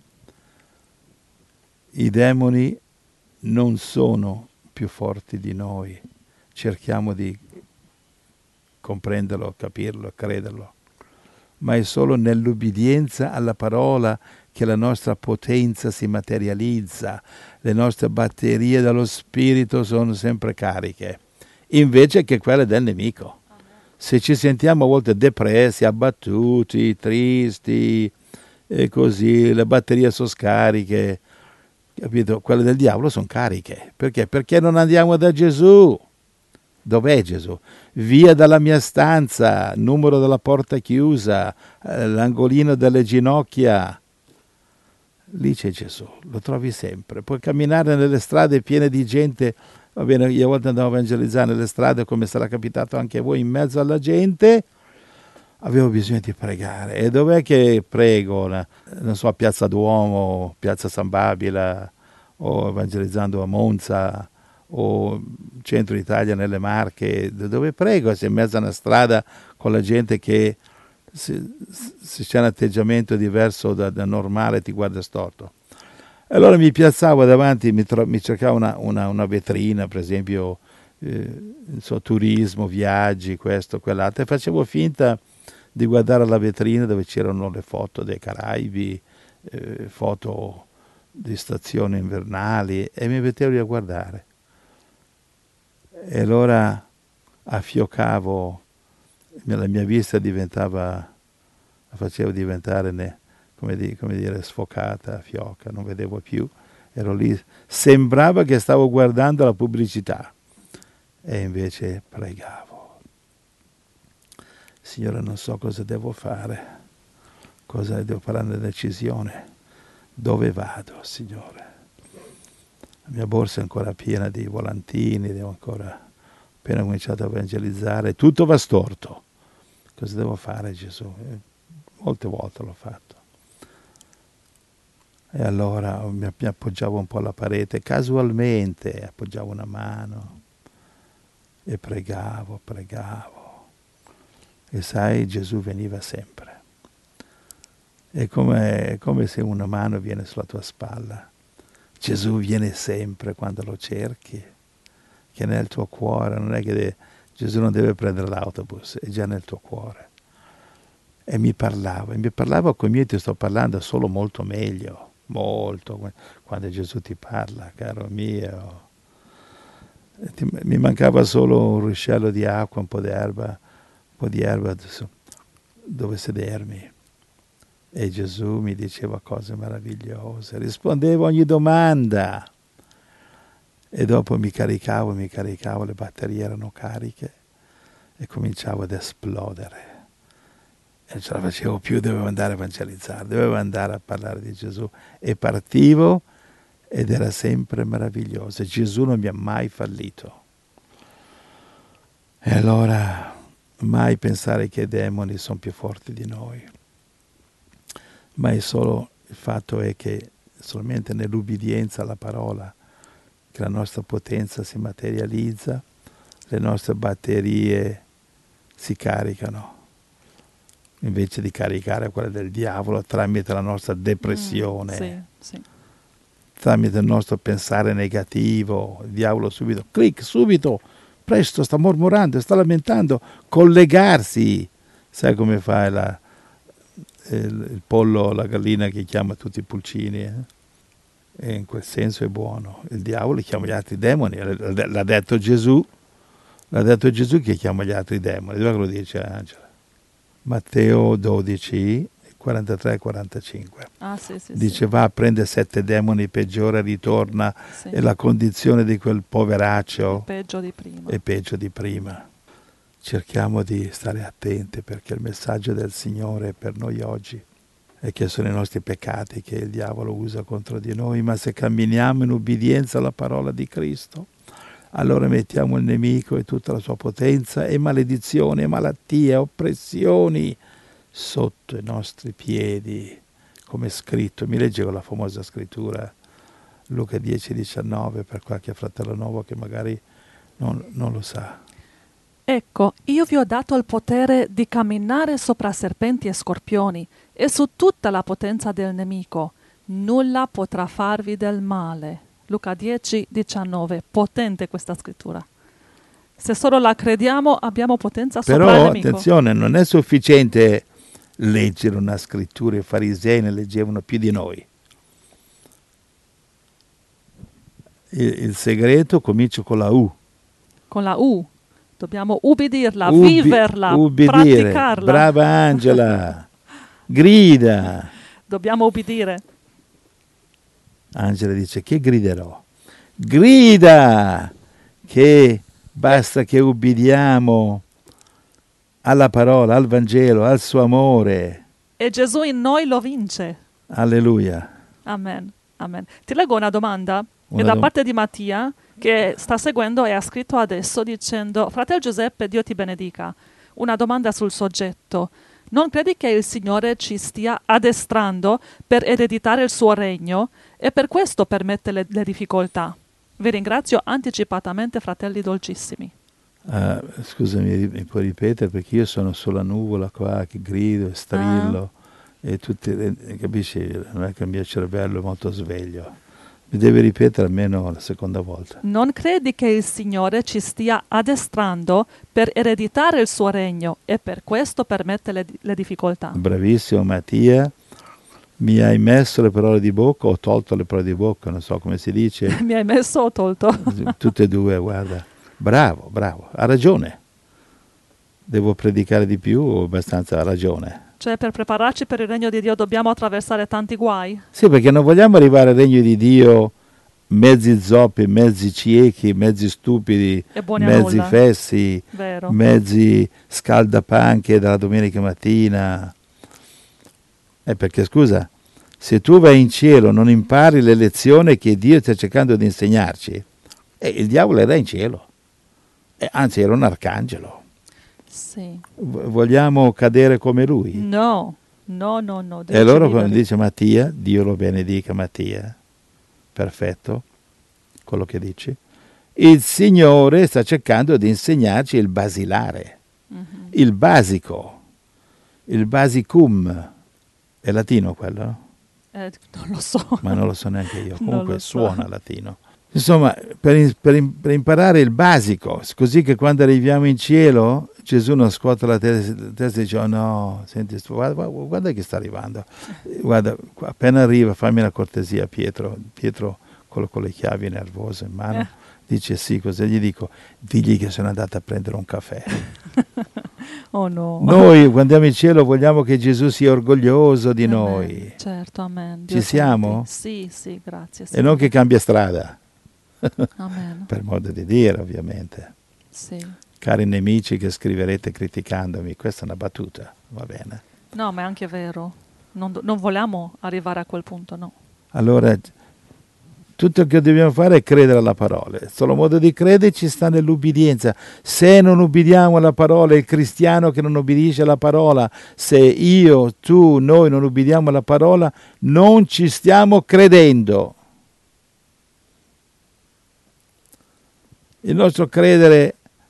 I demoni non sono più forti di noi. Cerchiamo di comprenderlo, capirlo, crederlo. Ma è solo nell'ubbidienza alla parola che la nostra potenza si materializza. Le nostre batterie dello spirito sono sempre cariche, invece che quelle del nemico. Se ci sentiamo a volte depressi, abbattuti, tristi e così, le batterie sono scariche, capito? Quelle del diavolo sono cariche. Perché? Perché non andiamo da Gesù. Dov'è Gesù? Via dalla mia stanza, numero della porta chiusa, l'angolino delle ginocchia. Lì c'è Gesù, lo trovi sempre. Puoi camminare nelle strade piene di gente. Va bene, io a volte andavo a evangelizzare nelle strade, come sarà capitato anche a voi, in mezzo alla gente. Avevo bisogno di pregare. E dov'è che prego? Non so, a Piazza Duomo, Piazza San Babila, o evangelizzando a Monza, o centro Italia nelle Marche, dove prego, se in mezzo a una strada con la gente che se c'è un atteggiamento diverso da normale ti guarda storto. Allora mi piazzavo davanti, mi cercavo una vetrina, per esempio turismo, viaggi, questo, quell'altro, e facevo finta di guardare la vetrina dove c'erano le foto dei Caraibi, foto di stazioni invernali, e mi mettevo lì a guardare. E allora affioccavo, la mia vista la facevo diventare come dire, sfocata, fiocca, non vedevo più, ero lì, sembrava che stavo guardando la pubblicità e invece pregavo. Signore, non so cosa devo fare, cosa devo fare una decisione, dove vado, Signore? La mia borsa è ancora piena di volantini, devo ancora appena cominciato a evangelizzare, tutto va storto. Cosa devo fare, Gesù? Molte volte l'ho fatto. E allora mi appoggiavo un po' alla parete, casualmente appoggiavo una mano e pregavo. E sai, Gesù veniva sempre. È come se una mano viene sulla tua spalla. Gesù viene sempre quando lo cerchi, che è nel tuo cuore. Non è che Gesù non deve prendere l'autobus, è già nel tuo cuore. E mi parlava come io ti sto parlando, solo molto meglio, molto, quando Gesù ti parla, caro mio. Mi mancava solo un ruscello di acqua, un po' di erba dove sedermi. E Gesù mi diceva cose meravigliose, rispondevo a ogni domanda. E dopo mi caricavo, le batterie erano cariche e cominciavo ad esplodere. e non ce la facevo più, dovevo andare a evangelizzare, dovevo andare a parlare di Gesù. E partivo ed era sempre meraviglioso. Gesù non mi ha mai fallito. E allora mai pensare che i demoni sono più forti di noi, ma è solo il fatto è che solamente nell'ubbidienza alla parola che la nostra potenza si materializza, le nostre batterie si caricano, invece di caricare quelle del diavolo tramite la nostra depressione, Sì. tramite il nostro pensare negativo. Il diavolo subito, presto, sta mormorando, sta lamentando, collegarsi. Sai come fa il pollo, la gallina che chiama tutti i pulcini? E in quel senso è buono. Il diavolo chiama gli altri demoni, l'ha detto Gesù che chiama gli altri demoni. Dove lo dice Angela? Matteo 12, 43-45. Dice va, prende 7 demoni, peggiora, ritorna, e la condizione di quel poveraccio è peggio di prima. Cerchiamo di stare attenti, perché il messaggio del Signore per noi oggi è che sono i nostri peccati che il diavolo usa contro di noi, ma se camminiamo in ubbidienza alla parola di Cristo, allora mettiamo il nemico e tutta la sua potenza e maledizione, malattie, oppressioni sotto i nostri piedi, come è scritto. Mi leggevo la famosa scrittura, Luca 10,19, per qualche fratello nuovo che magari non lo sa. Ecco, io vi ho dato il potere di camminare sopra serpenti e scorpioni e su tutta la potenza del nemico. Nulla potrà farvi del male. Luca 10,19. Potente questa scrittura. Se solo la crediamo, abbiamo potenza sopra il nemico. Però, attenzione, non è sufficiente leggere una scrittura. I farisei ne leggevano più di noi. Il segreto comincia con la U. Con la U. Dobbiamo ubbidirla, viverla, praticarla. Brava Angela. Grida. Dobbiamo ubbidire. Angela dice, che griderò? Grida! Che basta che ubbidiamo alla parola, al Vangelo, al suo amore. E Gesù in noi lo vince. Alleluia. Amen. Amen. Ti leggo una domanda. È da parte di Mattia, che sta seguendo e ha scritto adesso dicendo: Fratello Giuseppe, Dio ti benedica. Una domanda sul soggetto. Non credi che il Signore ci stia addestrando per ereditare il suo regno e per questo permette le difficoltà? Vi ringrazio anticipatamente, fratelli dolcissimi. Scusami, mi puoi ripetere, perché io sono sulla nuvola qua che grido e strillo e tutti, capisci? Non è che il mio cervello è molto sveglio. Mi devi ripetere almeno la seconda volta. Non credi che il Signore ci stia addestrando per ereditare il suo regno e per questo permette le difficoltà? Bravissimo Mattia, mi hai messo le parole di bocca o tolto le parole di bocca, non so come si dice. Mi hai messo o tolto? Tutte e due, guarda. Bravo, ha ragione. Devo predicare di più o abbastanza ha ragione? Cioè, per prepararci per il regno di Dio dobbiamo attraversare tanti guai? Sì, perché non vogliamo arrivare al regno di Dio mezzi zoppi, mezzi ciechi, mezzi stupidi, mezzi fessi, vero, mezzi scaldapanche dalla domenica mattina. Perché, scusa, se tu vai in cielo non impari le lezioni che Dio sta cercando di insegnarci, il diavolo era in cielo, anzi era un arcangelo. Sì. Vogliamo cadere come lui? No. E allora quando dice Mattia, Dio lo benedica Mattia, perfetto, quello che dici, il Signore sta cercando di insegnarci il basilare, il basico, il basicum. È latino quello? Non lo so. Ma non lo so neanche io, comunque suona latino. Insomma, per imparare il basico, così che quando arriviamo in cielo Gesù non scuote la testa e dice: oh no, senti, guarda che sta arrivando. Guarda, appena arriva, fammi la cortesia, Pietro, quello con le chiavi nervoso in mano, dice sì, cosa gli dico? Digli che sono andato a prendere un caffè. Oh no. Noi quando andiamo in cielo vogliamo che Gesù sia orgoglioso di noi. Certo, amen. Ci siamo? Sì, grazie. E non che cambia strada. Amen. Per modo di dire, ovviamente. Sì. Cari nemici che scriverete criticandomi, questa è una battuta, va bene? No, ma è anche vero. Non vogliamo arrivare a quel punto, no. Allora, tutto il che dobbiamo fare è credere alla parola. Il solo modo di credere ci sta nell'ubbidienza. Se non ubbidiamo alla parola, il cristiano che non ubbidisce alla parola, se io, tu, noi non ubbidiamo alla parola, non ci stiamo credendo. Il nostro credere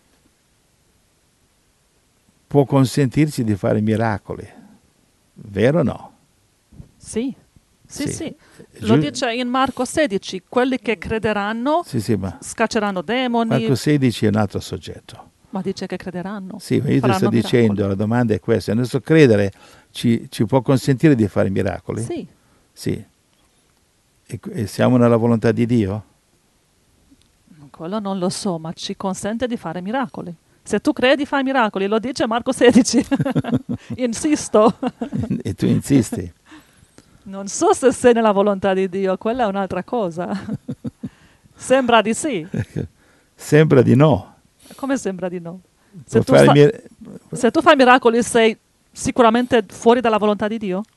può consentirci di fare miracoli, vero o no? Sì. Sì, Sì. sì. Lo dice in Marco 16, quelli che crederanno Sì, ma scacceranno demoni, Marco 16 è un altro soggetto. ma dice che crederanno. Sì, ma io ti sto faranno dicendo, miracoli. la domanda è questa: il nostro credere ci può consentire di fare miracoli? Sì, Sì. E siamo nella volontà di Dio? quello non lo so, ma ci consente di fare miracoli. Se tu credi, fai miracoli, lo dice Marco 16. Insisto. E tu insisti. Non so se sei nella volontà di Dio, quella è un'altra cosa. Sembra di sì. Sembra di no. Come sembra di no? Può Se tu, fare se tu fai miracoli, sei sicuramente fuori dalla volontà di Dio?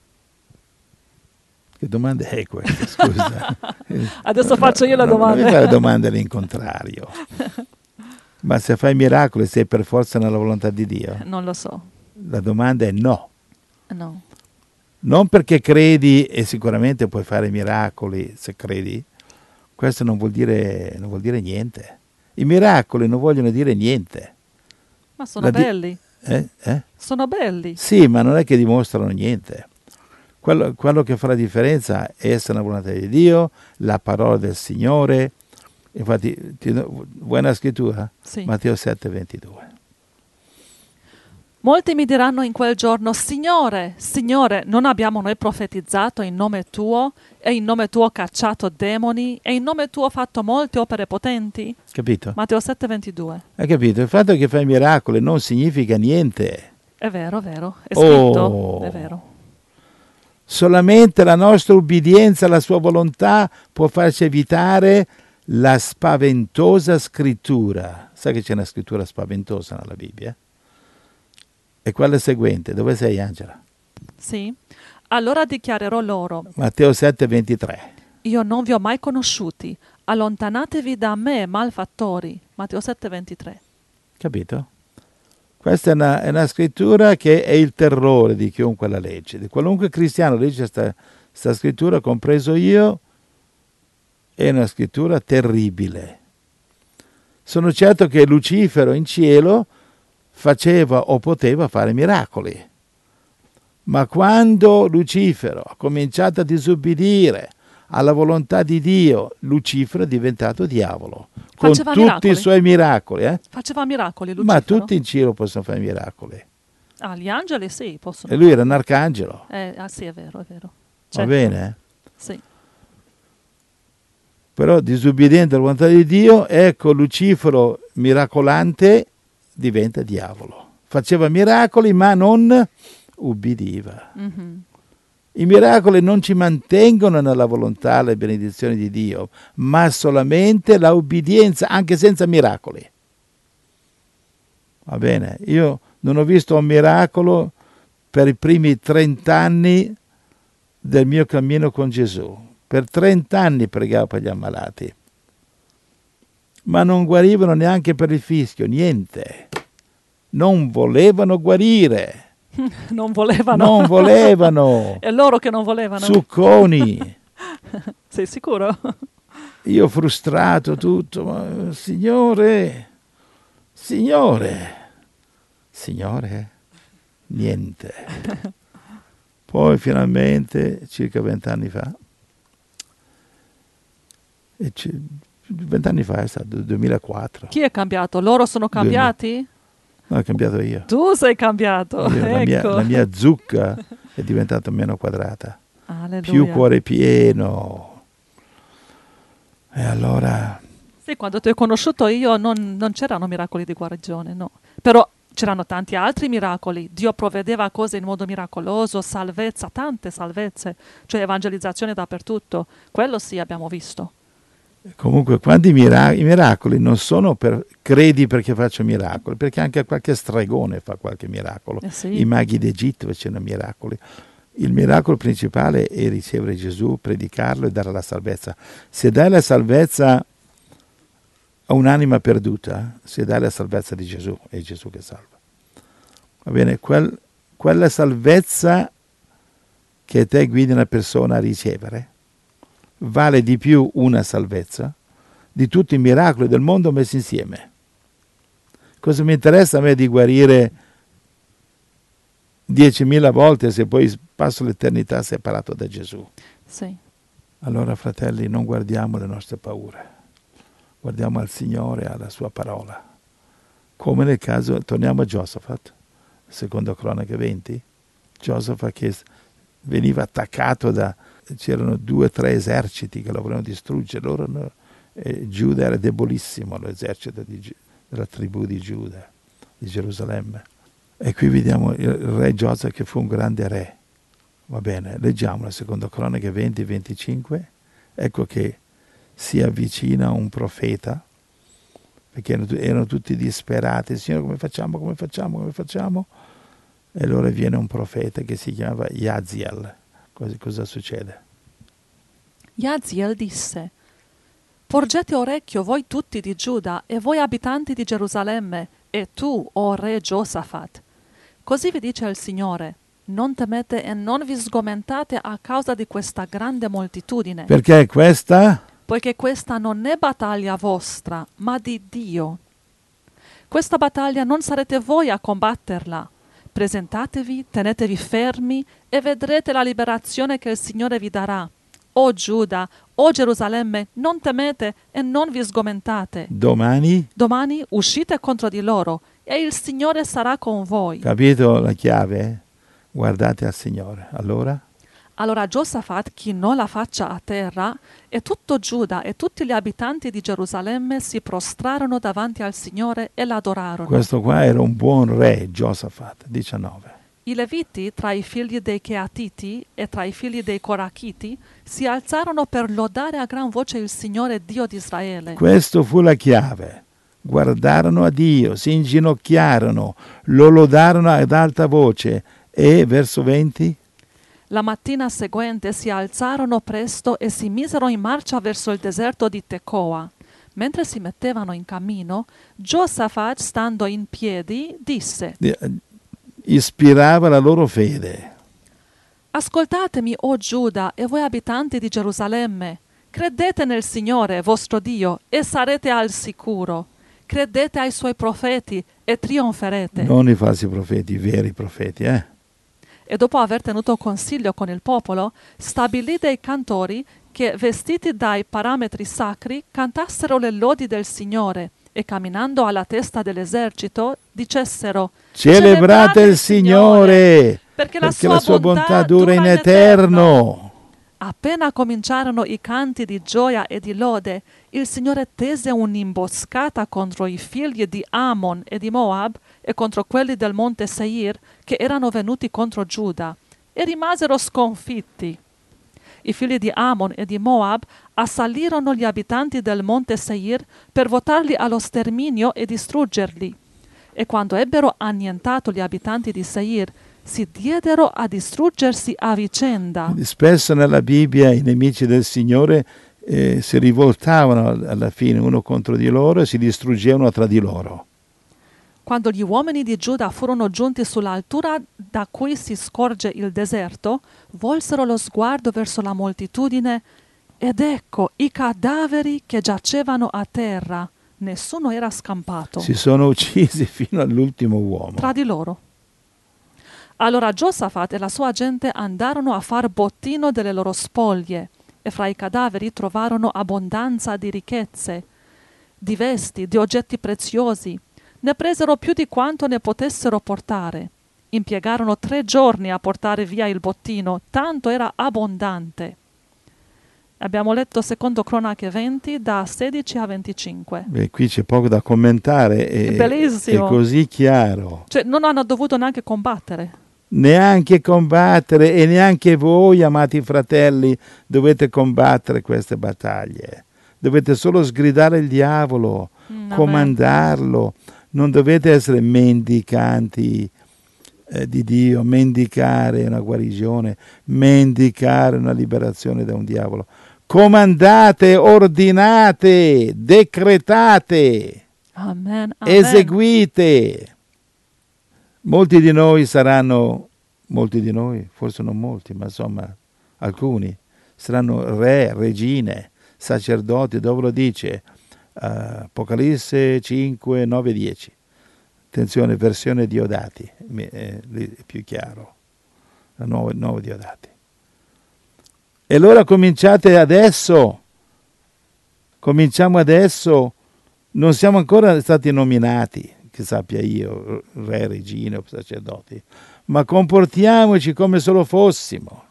Che domanda è questa? Scusa. Adesso faccio io la domanda. Non mi fare domande all'incontrario. Ma se fai miracoli sei per forza nella volontà di Dio? Non lo so. La domanda è no. No. Non perché credi e sicuramente puoi fare miracoli se credi, questo non vuol dire niente. I miracoli non vogliono dire niente. Ma sono belli. Eh? Sono belli. Sì, ma non è che dimostrano niente. Quello che fa la differenza è essere nella volontà di Dio, la parola del Signore. Infatti, vuoi una scrittura? Sì. Matteo 7,22. Molti mi diranno in quel giorno: Signore, Signore, non abbiamo noi profetizzato in nome tuo e in nome tuo cacciato demoni e in nome tuo fatto molte opere potenti? Capito? Matteo 7,22. Hai capito? Il fatto che fai miracoli non significa niente. È vero, è scritto, Oh. è vero. Solamente la nostra ubbidienza alla sua volontà può farci evitare la spaventosa scrittura. Sai che c'è una scrittura spaventosa nella Bibbia? E quella seguente. Dove sei, Angela? Sì. Allora dichiarerò loro: Matteo 7,23. io non vi ho mai conosciuti, allontanatevi da me, malfattori. Matteo 7,23. Capito? Questa è una scrittura che è il terrore di chiunque la legge. Di qualunque cristiano legge questa scrittura, compreso io, è una scrittura terribile. Sono certo che Lucifero in cielo faceva o poteva fare miracoli. Ma quando Lucifero ha cominciato a disubbidire alla volontà di Dio, Lucifero è diventato diavolo. Faceva con tutti miracoli? i suoi miracoli. Faceva miracoli, Lucifero? Ma tutti in cielo possono fare miracoli. Ah, gli angeli sì, possono. E lui era un arcangelo. Sì, è vero, è vero. Va Certo. bene? Sì. Però disubbidiente alla volontà di Dio, ecco Lucifero miracolante diventa diavolo. Faceva miracoli ma non ubbidiva. Mm-hmm. I miracoli non ci mantengono nella volontà e le benedizioni di Dio, ma solamente la ubbidienza, anche senza miracoli. Va bene? Io non ho visto un miracolo per i primi 30 anni del mio cammino con Gesù. Per 30 anni pregavo per gli ammalati, ma non guarivano neanche per il fischio, niente. Non volevano guarire. Non volevano. Non volevano. È loro che non volevano. Zucconi. Sei sicuro? Io frustrato tutto, ma Signore, niente. Poi finalmente, circa 20 anni fa, 20 anni fa è stato, 2004. Chi è cambiato? Loro sono cambiati? No, ho cambiato io. Tu sei cambiato, ecco. La mia zucca è diventata meno quadrata. Alleluia. Più cuore pieno. E allora... Sì, quando ti ho conosciuto io non c'erano miracoli di guarigione, no. Però c'erano tanti altri miracoli. Dio provvedeva cose in modo miracoloso, salvezza, tante salvezze, cioè evangelizzazione dappertutto. Quello sì abbiamo visto. Comunque, quando i miracoli non sono per credi perché faccio miracoli, perché anche qualche stregone fa qualche miracolo. Sì. I maghi d'Egitto facevano miracoli. Il miracolo principale è ricevere Gesù, predicarlo e dare la salvezza. Se dai la salvezza a un'anima perduta, se dai la salvezza di Gesù, è Gesù che salva. Va bene? Quella salvezza che te guidi una persona a ricevere vale di più una salvezza di tutti i miracoli del mondo messi insieme. Cosa mi interessa a me di guarire 10.000 volte se poi passo l'eternità separato da Gesù? Sì. Allora, fratelli, non guardiamo le nostre paure, guardiamo al Signore, alla sua parola. Come nel caso, torniamo a Giosafat, secondo Cronache 20, Giosafat che veniva attaccato c'erano 2 o 3 eserciti che lo volevano distruggere. Giuda era debolissimo, l'esercito della tribù di Giuda, di Gerusalemme. E qui vediamo il re Giosafat che fu un grande re. Va bene, leggiamo la seconda Cronache 20-25. Ecco che si avvicina un profeta, perché erano tutti disperati. Signore, come facciamo? E allora viene un profeta che si chiamava Jaziel. Cosa succede? Jaziel disse: porgete orecchio voi tutti di Giuda e voi abitanti di Gerusalemme, e tu, o re Giosafat. Così vi dice il Signore: non temete e non vi sgomentate a causa di questa grande moltitudine. Perché questa? Poiché questa non è battaglia vostra, ma di Dio. Questa battaglia non sarete voi a combatterla. Presentatevi, tenetevi fermi e vedrete la liberazione che il Signore vi darà. O Giuda, o Gerusalemme, non temete e non vi sgomentate. Domani Uscite contro di loro e il Signore sarà con voi. Capito la chiave? Guardate al Signore. Allora Giosafat chinò la faccia a terra e tutto Giuda e tutti gli abitanti di Gerusalemme si prostrarono davanti al Signore e l'adorarono. Questo qua era un buon re, Giosafat. 19. I Leviti, tra i figli dei Cheatiti e tra i figli dei Corachiti, si alzarono per lodare a gran voce il Signore Dio di Israele. Questo fu la chiave. Guardarono a Dio, si inginocchiarono, lo lodarono ad alta voce. E verso 20? La mattina seguente si alzarono presto e si misero in marcia verso il deserto di Tecoa. Mentre si mettevano in cammino, Giosafat, stando in piedi, disse: ispirava la loro fede. Ascoltatemi, o Giuda, e voi abitanti di Gerusalemme. Credete nel Signore, vostro Dio, e sarete al sicuro. Credete ai suoi profeti e trionferete. Non i falsi profeti, i veri profeti, E dopo aver tenuto consiglio con il popolo, stabilì dei cantori che, vestiti dai parametri sacri, cantassero le lodi del Signore e, camminando alla testa dell'esercito, dicessero: Celebrate il Signore, perché la sua bontà dura in eterno. Appena cominciarono i canti di gioia e di lode, il Signore tese un'imboscata contro i figli di Ammon e di Moab e contro quelli del monte Seir che erano venuti contro Giuda, e rimasero sconfitti. I figli di Ammon e di Moab assalirono gli abitanti del monte Seir per votarli allo sterminio e distruggerli. E quando ebbero annientato gli abitanti di Seir, si diedero a distruggersi a vicenda. Spesso nella Bibbia i nemici del Signore si rivoltavano alla fine uno contro di loro e si distruggevano tra di loro. Quando gli uomini di Giuda furono giunti sull'altura da cui si scorge il deserto, volsero lo sguardo verso la moltitudine ed ecco i cadaveri che giacevano a terra. Nessuno era scampato. Si sono uccisi fino all'ultimo uomo. Tra di loro. Allora Giosafat e la sua gente andarono a far bottino delle loro spoglie e fra i cadaveri trovarono abbondanza di ricchezze, di vesti, di oggetti preziosi. Ne presero più di quanto ne potessero portare. Impiegarono 3 giorni a portare via il bottino, tanto era abbondante. Abbiamo letto secondo Cronache 20 da 16 a 25. Beh, qui c'è poco da commentare, È bellissimo. È così chiaro. Cioè non hanno dovuto neanche combattere. Neanche combattere, e neanche voi, amati fratelli, dovete combattere queste battaglie. dovete solo sgridare il diavolo, comandarlo, non dovete essere mendicanti di Dio, mendicare una guarigione, mendicare una liberazione da un diavolo. Comandate, ordinate, decretate, Amen. eseguite. Molti di noi, forse non molti, ma insomma alcuni, saranno re, regine, sacerdoti, dove lo dice? Apocalisse 5, 9, 10. Attenzione, versione Diodati, è più chiaro, la nuova Diodati. E allora cominciamo adesso, non siamo ancora stati nominati, che sappia io, re, regine o sacerdoti, ma comportiamoci come se lo fossimo.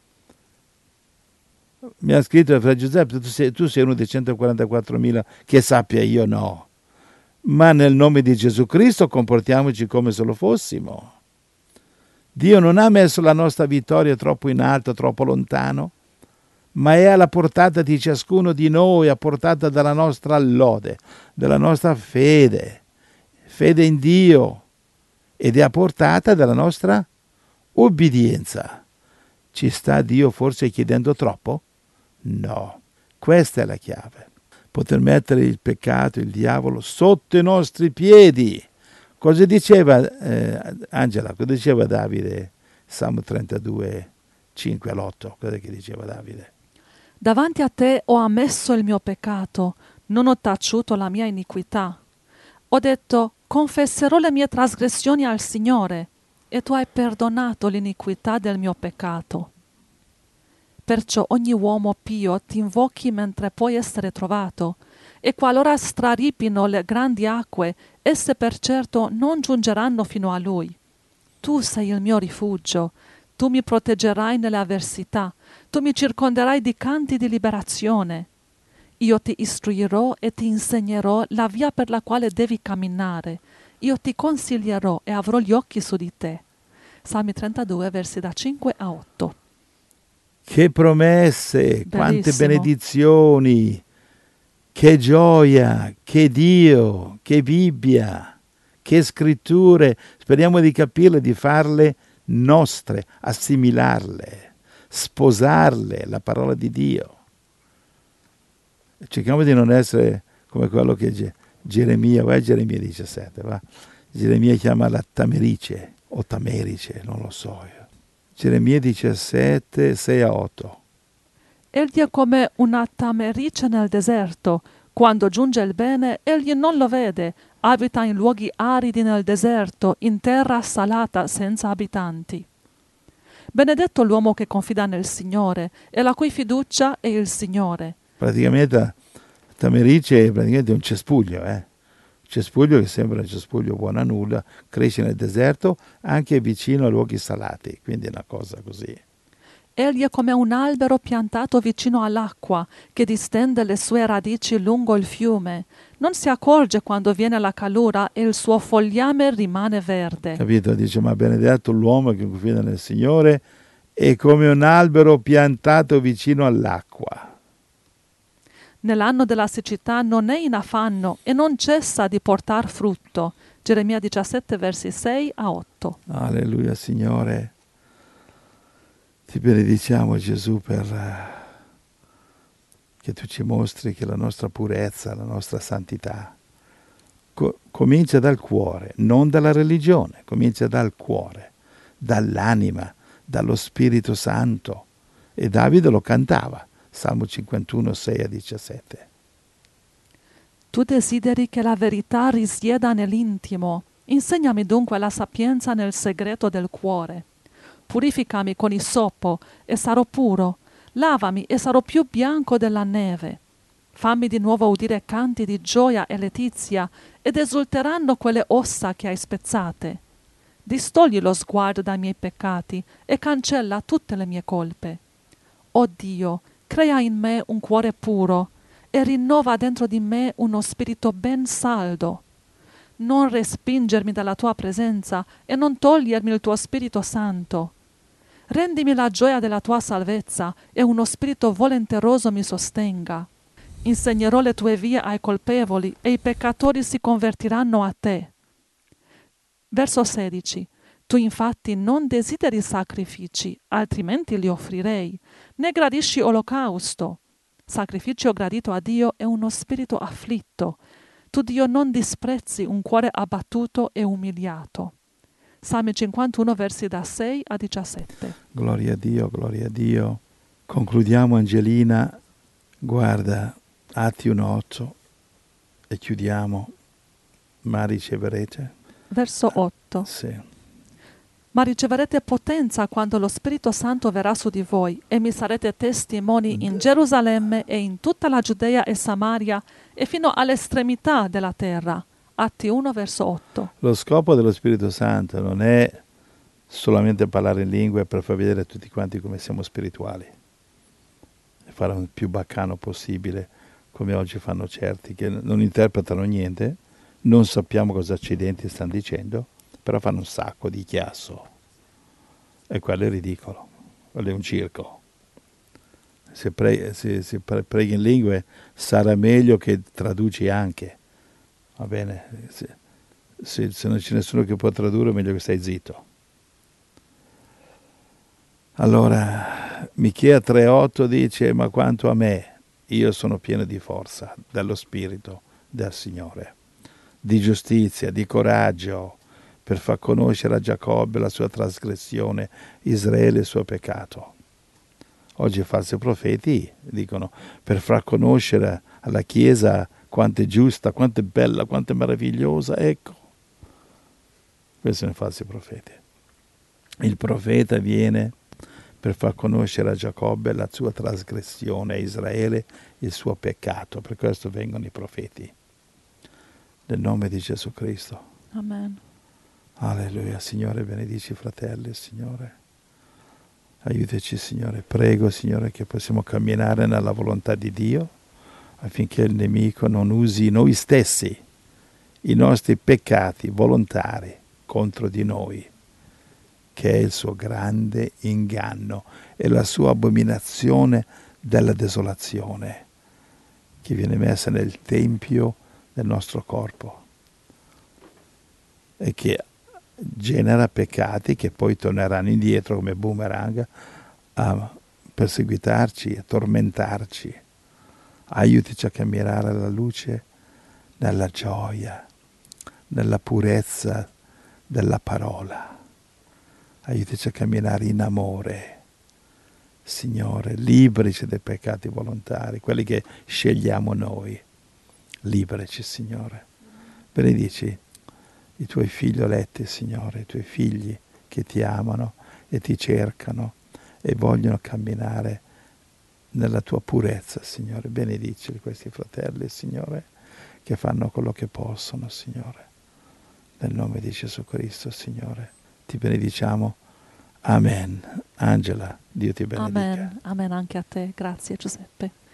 Mi ha scritto Fra Giuseppe, tu sei uno dei 144.000, che sappia io no. Ma nel nome di Gesù Cristo comportiamoci come se lo fossimo. Dio non ha messo la nostra vittoria troppo in alto, troppo lontano, ma è alla portata di ciascuno di noi, a portata della nostra lode, della nostra fede in Dio, ed è a portata della nostra obbedienza. Ci sta Dio forse chiedendo troppo? No, questa è la chiave. Poter mettere il peccato, il diavolo, sotto i nostri piedi. Cosa diceva Angela? Cosa diceva Davide? Salmo 32, 5 all'8. Cosa che diceva Davide? Davanti a te ho ammesso il mio peccato, non ho taciuto la mia iniquità. Ho detto, confesserò le mie trasgressioni al Signore, e tu hai perdonato l'iniquità del mio peccato. Perciò ogni uomo pio ti invochi mentre puoi essere trovato, e qualora straripino le grandi acque, esse per certo non giungeranno fino a lui. Tu sei il mio rifugio, tu mi proteggerai nelle avversità, tu mi circonderai di canti di liberazione. Io ti istruirò e ti insegnerò la via per la quale devi camminare. Io ti consiglierò e avrò gli occhi su di te. Salmi 32, versi da 5 a 8. Che promesse, quante Bellissimo. benedizioni, che gioia, che Dio, che Bibbia, che scritture. Speriamo di capirle, di farle nostre, assimilarle, sposarle, la parola di Dio. Cerchiamo di non essere come quello che Geremia 17, va? Geremia chiama la tamerice, o tamerice, non lo so io. Geremia 17, 6 a 8. Egli è come una tamerice nel deserto. Quando giunge il bene, egli non lo vede. Abita in luoghi aridi nel deserto, in terra salata senza abitanti. Benedetto l'uomo che confida nel Signore e la cui fiducia è il Signore. Praticamente tamerice è praticamente un cespuglio, Un cespuglio che sembra un cespuglio buono a nulla, cresce nel deserto, anche vicino a luoghi salati, quindi è una cosa così. Egli è come un albero piantato vicino all'acqua, che distende le sue radici lungo il fiume. Non si accorge quando viene la calura e il suo fogliame rimane verde. Capito? Dice, ma benedetto l'uomo che confida nel Signore è come un albero piantato vicino all'acqua. Nell'anno della siccità non è in affanno e non cessa di portar frutto. Geremia 17, versi 6 a 8. Alleluia, Signore. Ti benediciamo, Gesù, per che tu ci mostri che la nostra purezza, la nostra santità comincia dal cuore, non dalla religione, comincia dal cuore, dall'anima, dallo Spirito Santo. E Davide lo cantava, Salmo 51, 6 a 17. Tu desideri che la verità risieda nell'intimo. Insegnami dunque la sapienza nel segreto del cuore. Purificami con isopo e sarò puro. Lavami e sarò più bianco della neve. Fammi di nuovo udire canti di gioia e letizia, ed esulteranno quelle ossa che hai spezzate. Distogli lo sguardo dai miei peccati e cancella tutte le mie colpe. O Dio, crea in me un cuore puro e rinnova dentro di me uno spirito ben saldo. Non respingermi dalla tua presenza e non togliermi il tuo Spirito Santo. Rendimi la gioia della tua salvezza e uno spirito volenteroso mi sostenga. Insegnerò le tue vie ai colpevoli e i peccatori si convertiranno a te. Verso 16. Tu infatti non desideri sacrifici, altrimenti li offrirei, né gradisci olocausto. Sacrificio gradito a Dio è uno spirito afflitto. Tu, Dio, non disprezzi un cuore abbattuto e umiliato. Salmi 51, versi da 6 a 17. Gloria a Dio, gloria a Dio. Concludiamo, Angelina. Guarda, Atti 1:8 e chiudiamo. Ma riceverete? Verso 8. Sì. Ma riceverete potenza quando lo Spirito Santo verrà su di voi e mi sarete testimoni in Gerusalemme e in tutta la Giudea e Samaria e fino all'estremità della terra. Atti 1, verso 8. Lo scopo dello Spirito Santo non è solamente parlare in lingue per far vedere a tutti quanti come siamo spirituali e fare il più baccano possibile, come oggi fanno certi che non interpretano niente, non sappiamo cosa accidenti stanno dicendo, però fanno un sacco di chiasso. E quello è ridicolo, quello è un circo. Se preghi in lingue sarà meglio che traduci anche, va bene? Se non c'è nessuno che può tradurre, è meglio che stai zitto. Allora, Michea 3:8 dice, ma quanto a me, io sono pieno di forza, dello Spirito del Signore, di giustizia, di coraggio, per far conoscere a Giacobbe la sua trasgressione, Israele il suo peccato. Oggi i falsi profeti dicono per far conoscere alla Chiesa quanto è giusta, quanto è bella, quanto è meravigliosa, ecco. Questi sono i falsi profeti. Il profeta viene per far conoscere a Giacobbe la sua trasgressione, a Israele il suo peccato. Per questo vengono i profeti. Nel nome di Gesù Cristo. Amen. Alleluia. Signore, benedici i fratelli, Signore. Aiutaci, Signore. Prego, Signore, che possiamo camminare nella volontà di Dio affinché il nemico non usi noi stessi, i nostri peccati volontari contro di noi, che è il suo grande inganno e la sua abominazione della desolazione che viene messa nel tempio del nostro corpo e che genera peccati che poi torneranno indietro come boomerang a perseguitarci, a tormentarci. Aiutici a camminare alla luce, nella gioia, nella purezza della parola. Aiutaci a camminare in amore. Signore, liberici dai peccati volontari, quelli che scegliamo noi. Liberici, Signore. Benedici i tuoi figlioletti, Signore, i tuoi figli che ti amano e ti cercano e vogliono camminare nella tua purezza, Signore. Benedici questi fratelli, Signore, che fanno quello che possono, Signore. Nel nome di Gesù Cristo, Signore, ti benediciamo. Amen. Angela, Dio ti benedica. Amen. Amen anche a te. Grazie, Giuseppe.